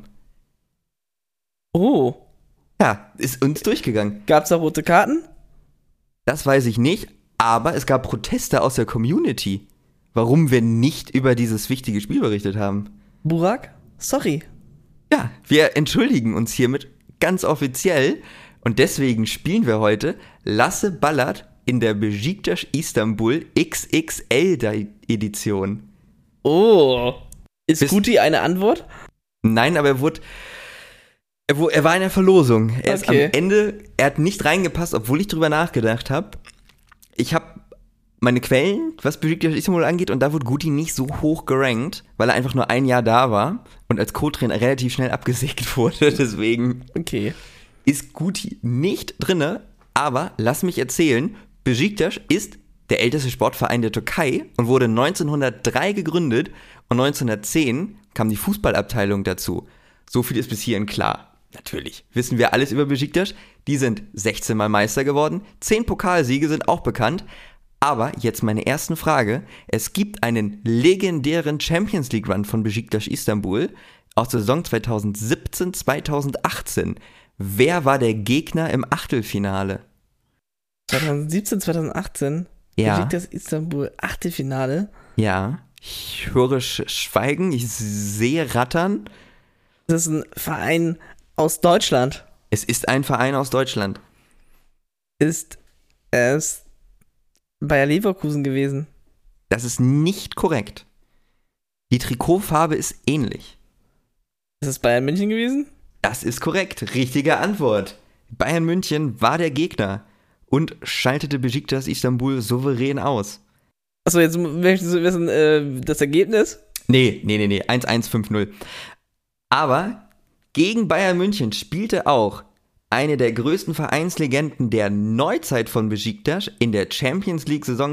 Oh. Ja, ist uns durchgegangen. Gab's da rote Karten? Das weiß ich nicht, aber es gab Proteste aus der Community, warum wir nicht über dieses wichtige Spiel berichtet haben. Burak, sorry. Ja, wir entschuldigen uns hiermit ganz offiziell und deswegen spielen wir heute Lasse ballert in der Beşiktaş Istanbul XXL-Edition. Oh. Ist Guti eine Antwort? Nein, aber er war in der Verlosung. Er ist am Ende, er hat nicht reingepasst, obwohl ich drüber nachgedacht habe. Ich habe meine Quellen, was Beşiktaş Istanbul angeht, und da wurde Guti nicht so hoch gerankt, weil er einfach nur ein Jahr da war und als Co-Trainer relativ schnell abgesägt wurde. Deswegen ist Guti nicht drinne. Aber lass mich erzählen, Beşiktaş ist der älteste Sportverein der Türkei und wurde 1903 gegründet und 1910 kam die Fußballabteilung dazu. So viel ist bis hierhin klar. Natürlich wissen wir alles über Beşiktaş. Die sind 16 Mal Meister geworden, 10 Pokalsiege sind auch bekannt. Aber jetzt meine erste Frage. Es gibt einen legendären Champions League Run von Beşiktaş Istanbul aus der Saison 2017-2018. Wer war der Gegner im Achtelfinale? 2017, 2018? Ja. Beşiktaş Istanbul, Achtelfinale? Ja. Ich höre Schweigen, ich sehe Rattern. Das ist ein Verein aus Deutschland. Es ist ein Verein aus Deutschland. Ist es Bayer Leverkusen gewesen? Das ist nicht korrekt. Die Trikotfarbe ist ähnlich. Ist es Bayern München gewesen? Das ist korrekt. Richtige Antwort. Bayern München war der Gegner und schaltete Beşiktaş Istanbul souverän aus. Achso, jetzt möchtest du wissen, das Ergebnis? Nee. 1-1-5-0. Aber gegen Bayern München spielte auch eine der größten Vereinslegenden der Neuzeit von Beşiktaş in der Champions League Saison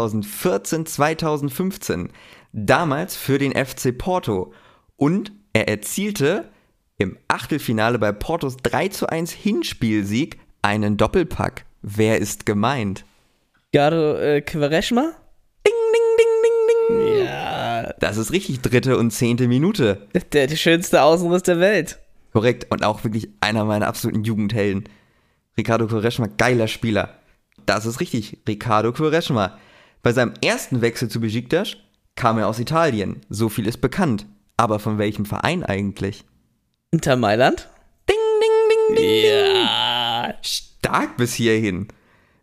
2014-2015. Damals für den FC Porto. Und er erzielte im Achtelfinale bei Portos 3-1 Hinspielsieg einen Doppelpack. Wer ist gemeint? Ricardo Quaresma? Ding, ding, ding, ding, ding. Ja. Das ist richtig, 3. und 10. Minute. Der schönste Außenriss der Welt. Korrekt, und auch wirklich einer meiner absoluten Jugendhelden. Ricardo Quaresma, geiler Spieler. Das ist richtig, Ricardo Quaresma. Bei seinem ersten Wechsel zu Beşiktaş kam er aus Italien. So viel ist bekannt. Aber von welchem Verein eigentlich? Inter Mailand? Ding, ding, ding, ding, ja. ding. Stark bis hierhin.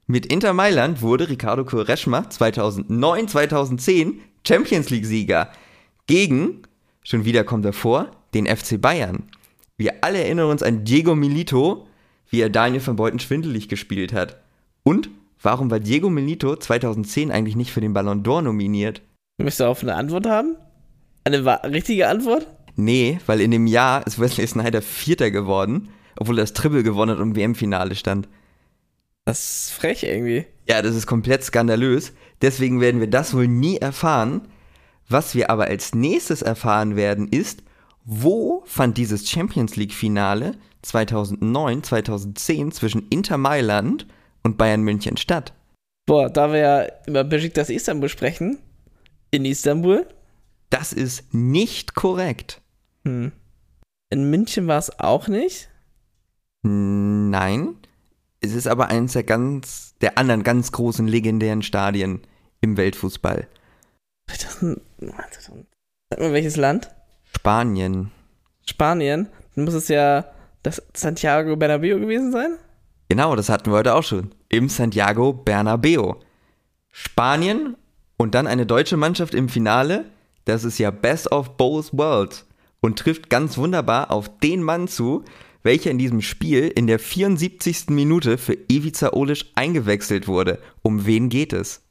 Mit Inter Mailand wurde Ricardo Quaresma 2009, 2010 Champions League-Sieger gegen, schon wieder kommt er vor, den FC Bayern. Wir alle erinnern uns an Diego Milito, wie er Daniel van Beuten schwindelig gespielt hat. Und warum war Diego Milito 2010 eigentlich nicht für den Ballon d'Or nominiert? Möchtest du auf eine Antwort haben? Eine richtige Antwort? Nee, weil in dem Jahr ist Wesley Sneijder Vierter geworden, obwohl er das Triple gewonnen hat und im WM-Finale stand. Das ist frech irgendwie. Ja, das ist komplett skandalös. Deswegen werden wir das wohl nie erfahren. Was wir aber als nächstes erfahren werden, ist, wo fand dieses Champions League-Finale 2009, 2010 zwischen Inter Mailand und Bayern München statt? Boah, da wir ja über Besiktas Istanbul sprechen, in Istanbul. Das ist nicht korrekt. In München war es auch nicht. Nein. Es ist aber eines der anderen ganz großen legendären Stadien im Weltfußball. Sag mal, welches Land? Spanien. Spanien? Dann muss es ja das Santiago Bernabéu gewesen sein? Genau, das hatten wir heute auch schon. Im Santiago Bernabéu. Spanien und dann eine deutsche Mannschaft im Finale. Das ist ja Best of Both Worlds und trifft ganz wunderbar auf den Mann zu, welcher in diesem Spiel in der 74. Minute für Ivica Olic eingewechselt wurde. Um wen geht es?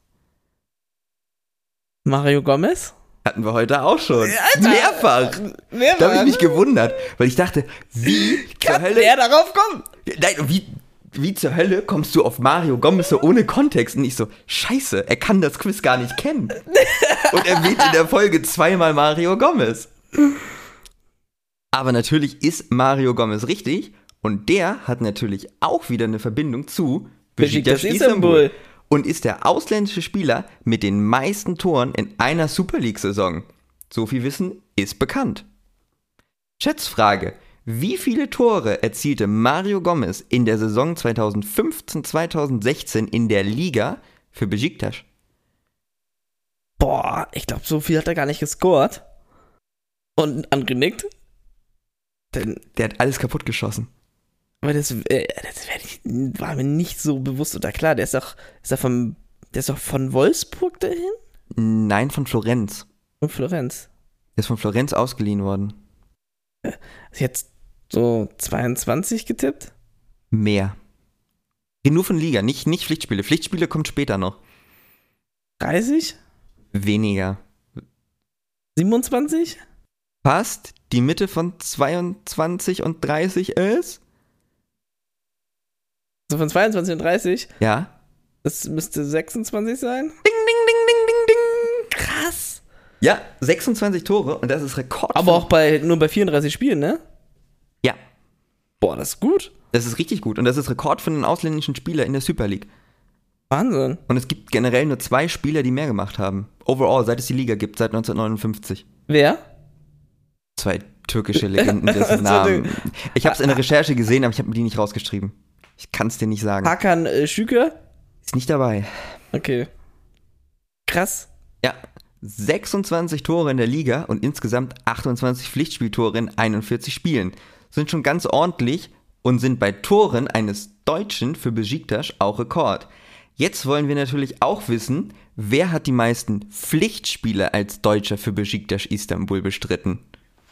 Mario Gomez? Hatten wir heute auch schon. Alter, Mehrfach. Da habe ich mich gewundert, weil ich dachte, wie zur Hölle... wer darauf kommt? Nein, wie zur Hölle kommst du auf Mario Gomez so ohne Kontext? Und ich so, scheiße, er kann das Quiz gar nicht kennen. Und er erwähnt in der Folge zweimal Mario Gomez. Aber natürlich ist Mario Gomez richtig und der hat natürlich auch wieder eine Verbindung zu Besiktas Istanbul und ist der ausländische Spieler mit den meisten Toren in einer Super League-Saison. So viel Wissen ist bekannt. Schätzfrage: Wie viele Tore erzielte Mario Gomez in der Saison 2015-2016 in der Liga für Besiktas? Boah, ich glaube, so viel hat er gar nicht gescored. Und André nickt. Denn der hat alles kaputt geschossen. Aber das war mir nicht so bewusst. Oder klar, der ist doch von Wolfsburg dahin? Nein, von Florenz. Von Florenz. Der ist von Florenz ausgeliehen worden. Ist jetzt so 22 getippt? Mehr. Geh nur von Liga, nicht Pflichtspiele. Pflichtspiele kommt später noch. 30? Weniger. 27? Passt. Die Mitte von 22 und 30 ist? So von 22 und 30? Ja. Das müsste 26 sein? Ding, ding, ding, ding, ding, ding. Krass. Ja, 26 Tore und das ist Rekord. Aber auch nur bei 34 Spielen, ne? Ja. Boah, das ist gut. Das ist richtig gut und das ist Rekord für einen ausländischen Spieler in der Super League. Wahnsinn. Und es gibt generell nur 2 Spieler, die mehr gemacht haben. Overall, seit es die Liga gibt, seit 1959. Wer? 2 türkische Legenden, dessen Namen. Ich habe es in der Recherche gesehen, aber ich habe mir die nicht rausgeschrieben. Ich kann es dir nicht sagen. Hakan Şükür? Ist nicht dabei. Okay. Krass. Ja, 26 Tore in der Liga und insgesamt 28 Pflichtspieltore in 41 Spielen. Sind schon ganz ordentlich und sind bei Toren eines Deutschen für Besiktas auch Rekord. Jetzt wollen wir natürlich auch wissen, wer hat die meisten Pflichtspiele als Deutscher für Besiktas Istanbul bestritten?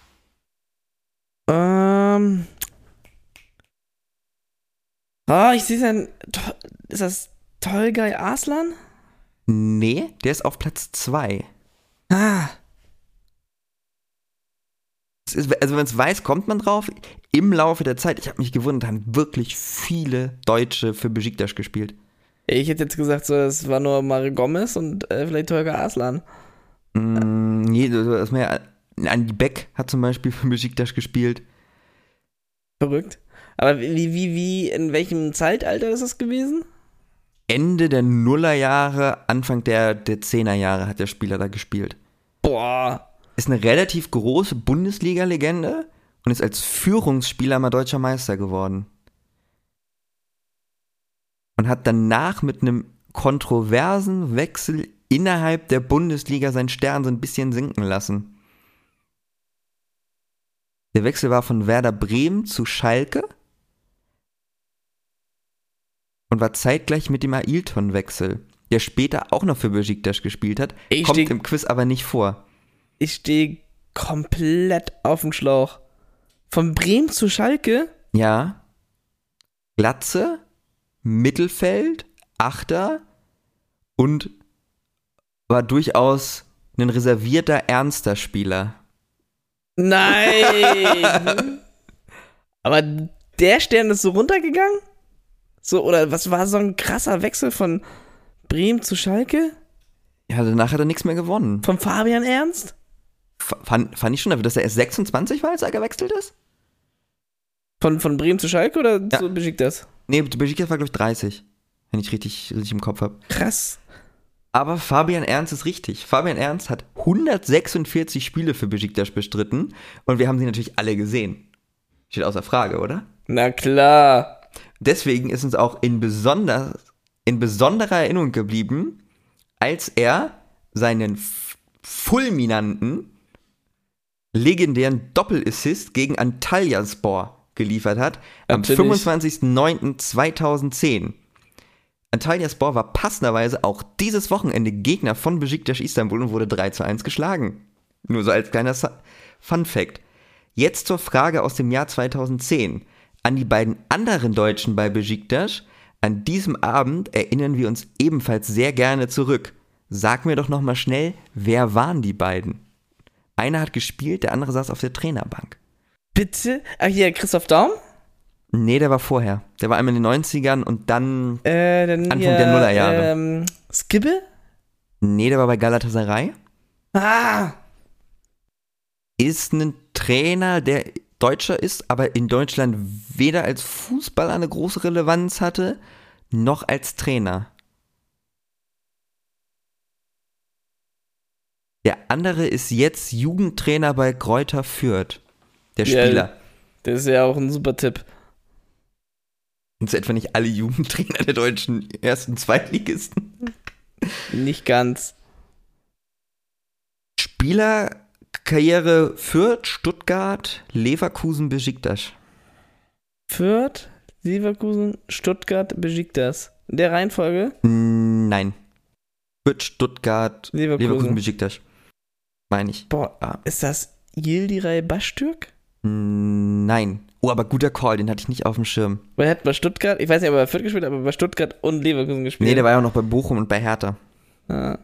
Ich sehe dann. Ist das Tolgay Arslan? Nee, der ist auf Platz 2. Ah. Also wenn man es weiß, kommt man drauf. Im Laufe der Zeit, ich habe mich gewundert, haben wirklich viele Deutsche für Besiktas gespielt. Ich hätte jetzt gesagt, so, es war nur Mario Gomez und vielleicht Tolgay Arslan. Nee, das ist mehr. Andi Beck hat zum Beispiel für Besiktas gespielt. Verrückt. Aber wie, in welchem Zeitalter ist das gewesen? Ende der Nullerjahre, Anfang der 10er-Jahre hat der Spieler da gespielt. Boah. Ist eine relativ große Bundesliga-Legende und ist als Führungsspieler mal deutscher Meister geworden. Und hat danach mit einem kontroversen Wechsel innerhalb der Bundesliga seinen Stern so ein bisschen sinken lassen. Der Wechsel war von Werder Bremen zu Schalke. und war zeitgleich mit dem Ailton-Wechsel, der später auch noch für Besiktas gespielt hat, kommt im Quiz aber nicht vor. Ich stehe komplett auf dem Schlauch. Von Bremen zu Schalke? Ja. Glatze, Mittelfeld, Achter und war durchaus ein reservierter, ernster Spieler. Nein! Aber der Stern ist so runtergegangen? So, oder was war so ein krasser Wechsel von Bremen zu Schalke? Ja, danach hat er nichts mehr gewonnen. Von Fabian Ernst? Fand ich schon, dass er erst 26 war, als er gewechselt ist? Von Bremen zu Schalke oder zu Besiktas? Nee, Besiktas war, glaube ich, 30. Wenn ich richtig im Kopf habe. Krass. Aber Fabian Ernst ist richtig. Fabian Ernst hat 146 Spiele für Besiktas bestritten und wir haben sie natürlich alle gesehen. Steht außer Frage, oder? Na klar. Deswegen ist uns auch in besonderer Erinnerung geblieben, als er seinen fulminanten, legendären Doppelassist gegen Antalyaspor geliefert hat, am 25.09.2010. Antalyaspor war passenderweise auch dieses Wochenende Gegner von Besiktas Istanbul und wurde 3:1 geschlagen. Nur so als kleiner Fun-Fact. Jetzt zur Frage aus dem Jahr 2010. An die beiden anderen Deutschen bei Besiktas. An diesem Abend erinnern wir uns ebenfalls sehr gerne zurück. Sag mir doch nochmal schnell, wer waren die beiden? Einer hat gespielt, der andere saß auf der Trainerbank. Bitte? Ach hier, Christoph Daum? Nee, der war vorher. Der war einmal in den 90ern und dann Anfang hier, der Nullerjahre. Skibbe? Nee, der war bei Galatasaray. Ah! Ist ein Trainer, der Deutscher ist, aber in Deutschland weder als Fußballer eine große Relevanz hatte, noch als Trainer. Der andere ist jetzt Jugendtrainer bei Greuther Fürth. Der Spieler. Ja, das ist ja auch ein super Tipp. Sind etwa nicht alle Jugendtrainer der deutschen ersten Zweitligisten? Nicht ganz. Spielerkarriere Fürth, Stuttgart, Leverkusen, Besiktas. Fürth, Leverkusen, Stuttgart, Besiktas. In der Reihenfolge? Nein. Fürth, Stuttgart, Leverkusen, Besiktas. Meine ich. Boah, ist das Yildiray Baştürk? Nein. Oh, aber guter Call, den hatte ich nicht auf dem Schirm. Wer hat bei Stuttgart, ich weiß nicht, ob er bei Fürth gespielt hat, aber bei Stuttgart und Leverkusen gespielt. Nee, der war ja auch noch bei Bochum und bei Hertha. Ah.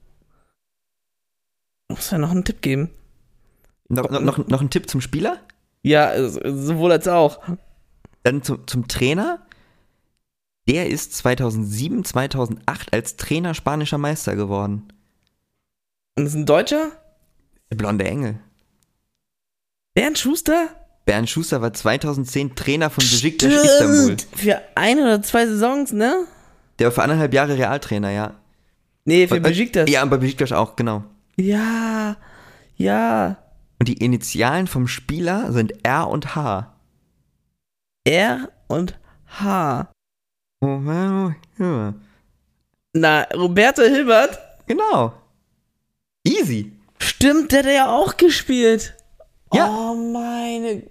Muss ja noch einen Tipp geben. Noch ein Tipp zum Spieler? Ja, sowohl als auch. Dann zum Trainer. Der ist 2007, 2008 als Trainer spanischer Meister geworden. Und ist ein Deutscher? Der blonde Engel. Bernd Schuster? Bernd Schuster war 2010 Trainer von Besiktas Istanbul. Für 1 oder 2 Saisons, ne? Der war für 1,5 Jahre Realtrainer, ja. Nee, für Besiktas. Ja, und bei Besiktas auch, genau. Ja. Und die Initialen vom Spieler sind R und H. R und H. Ja. Na, Roberto Hilbert? Genau. Easy. Stimmt, der hat ja auch gespielt. Ja. Oh, meine.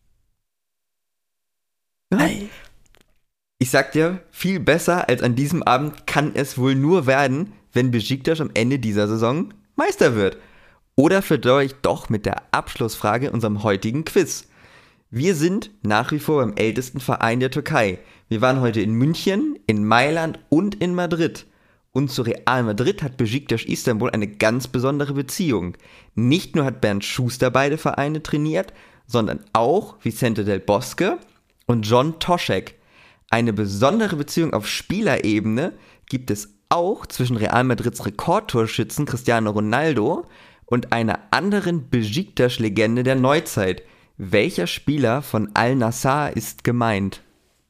Ja. Ich sag dir, viel besser als an diesem Abend kann es wohl nur werden, wenn Besiktas am Ende dieser Saison Meister wird. Oder für euch doch mit der Abschlussfrage unserem heutigen Quiz. Wir sind nach wie vor beim ältesten Verein der Türkei. Wir waren heute in München, in Mailand und in Madrid. Und zu Real Madrid hat Besiktas Istanbul eine ganz besondere Beziehung. Nicht nur hat Bernd Schuster beide Vereine trainiert, sondern auch Vicente del Bosque und John Toschek. Eine besondere Beziehung auf Spielerebene gibt es auch zwischen Real Madrids Rekordtorschützen Cristiano Ronaldo und einer anderen Besiktas-Legende der Neuzeit. Welcher Spieler von Al-Nassr ist gemeint?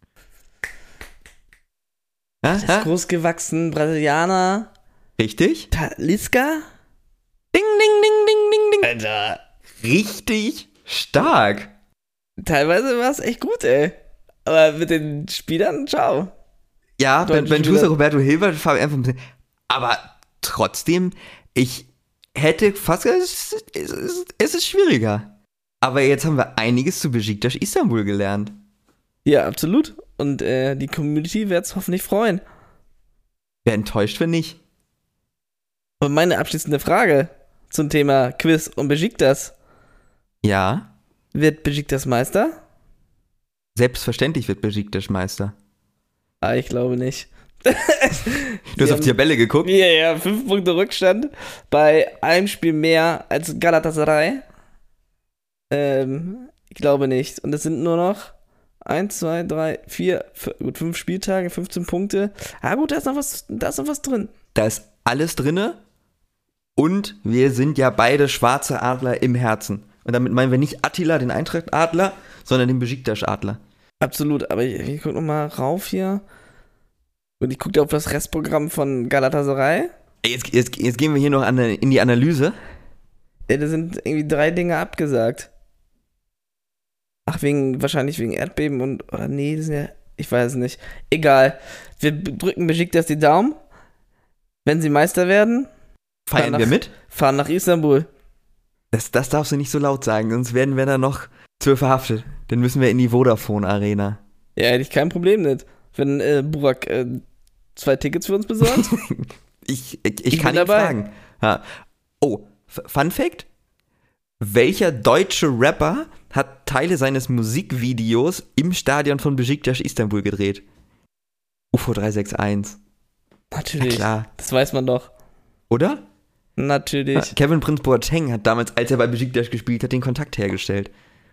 Das ist großgewachsen, Brasilianer. Richtig? Talisca? Ding, ding, ding, ding, ding, ding. Alter. Richtig stark. Teilweise war es echt gut, ey. Aber mit den Spielern, ciao. Ja, Ben Schuster, Roberto Hilbert, Fabian einfach ein bisschen. Aber trotzdem, ich hätte fast gesagt, es ist schwieriger. Aber jetzt haben wir einiges zu Besiktas Istanbul gelernt. Ja, absolut. Und die Community wird es hoffentlich freuen. Wer enttäuscht, wenn nicht. Und meine abschließende Frage zum Thema Quiz und Besiktas. Ja, Wird Besiktas Meister? selbstverständlich wird Besiktas Meister. Ah, ich glaube nicht. Du hast auf die Tabelle geguckt? Ja, 5 Punkte Rückstand bei einem Spiel mehr als Galatasaray. Ich glaube nicht. Und es sind nur noch 1, 2, 3, 4, 5 Spieltage, 15 Punkte. Ah gut, da ist noch was drin. Da ist alles drinne und wir sind ja beide schwarze Adler im Herzen. Und damit meinen wir nicht Attila, den Eintracht-Adler, sondern den Besiktas-Adler. Absolut, aber ich gucke nochmal rauf hier. Und ich gucke auf das Restprogramm von Galatasaray. Jetzt gehen wir hier noch in die Analyse. Ja, da sind irgendwie 3 Dinge abgesagt. Ach, wahrscheinlich wegen Erdbeben oder nee, das sind ja, ich weiß es nicht. Egal. Wir drücken Besiktas die Daumen. Wenn sie Meister werden, Feiern wir mit? fahren nach Istanbul. Das darfst du nicht so laut sagen, sonst werden wir da noch 12 verhaftet. Dann müssen wir in die Vodafone-Arena. Ja, hätte ich kein Problem mit. Wenn Burak 2 Tickets für uns besorgt. Ich bin kann ihn dabei. fragen. Ja. Oh, Fun Fact? Welcher deutsche Rapper hat Teile seines Musikvideos im Stadion von Besiktas Istanbul gedreht? UFO 361. Natürlich. Na klar. Das weiß man doch. Oder? Natürlich. Ja, Kevin Prince Boateng hat damals, als er bei Besiktas gespielt hat, den Kontakt hergestellt.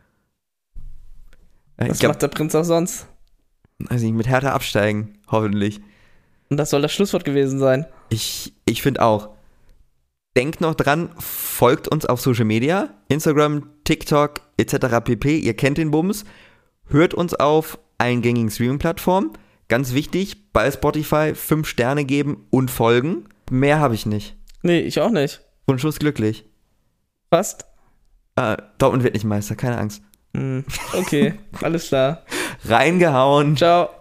Was macht der Prinz auch sonst? Also mit Hertha absteigen, hoffentlich. Und das soll das Schlusswort gewesen sein. Ich finde auch. Denkt noch dran, folgt uns auf Social Media, Instagram, TikTok etc. pp. Ihr kennt den Bums. Hört uns auf allen gängigen Streaming-Plattformen. Ganz wichtig, bei Spotify 5 Sterne geben und folgen. Mehr habe ich nicht. Nee, ich auch nicht. Wunschlos glücklich. Fast? Dortmund wird nicht Meister, keine Angst. Okay, alles klar. Reingehauen. Ciao.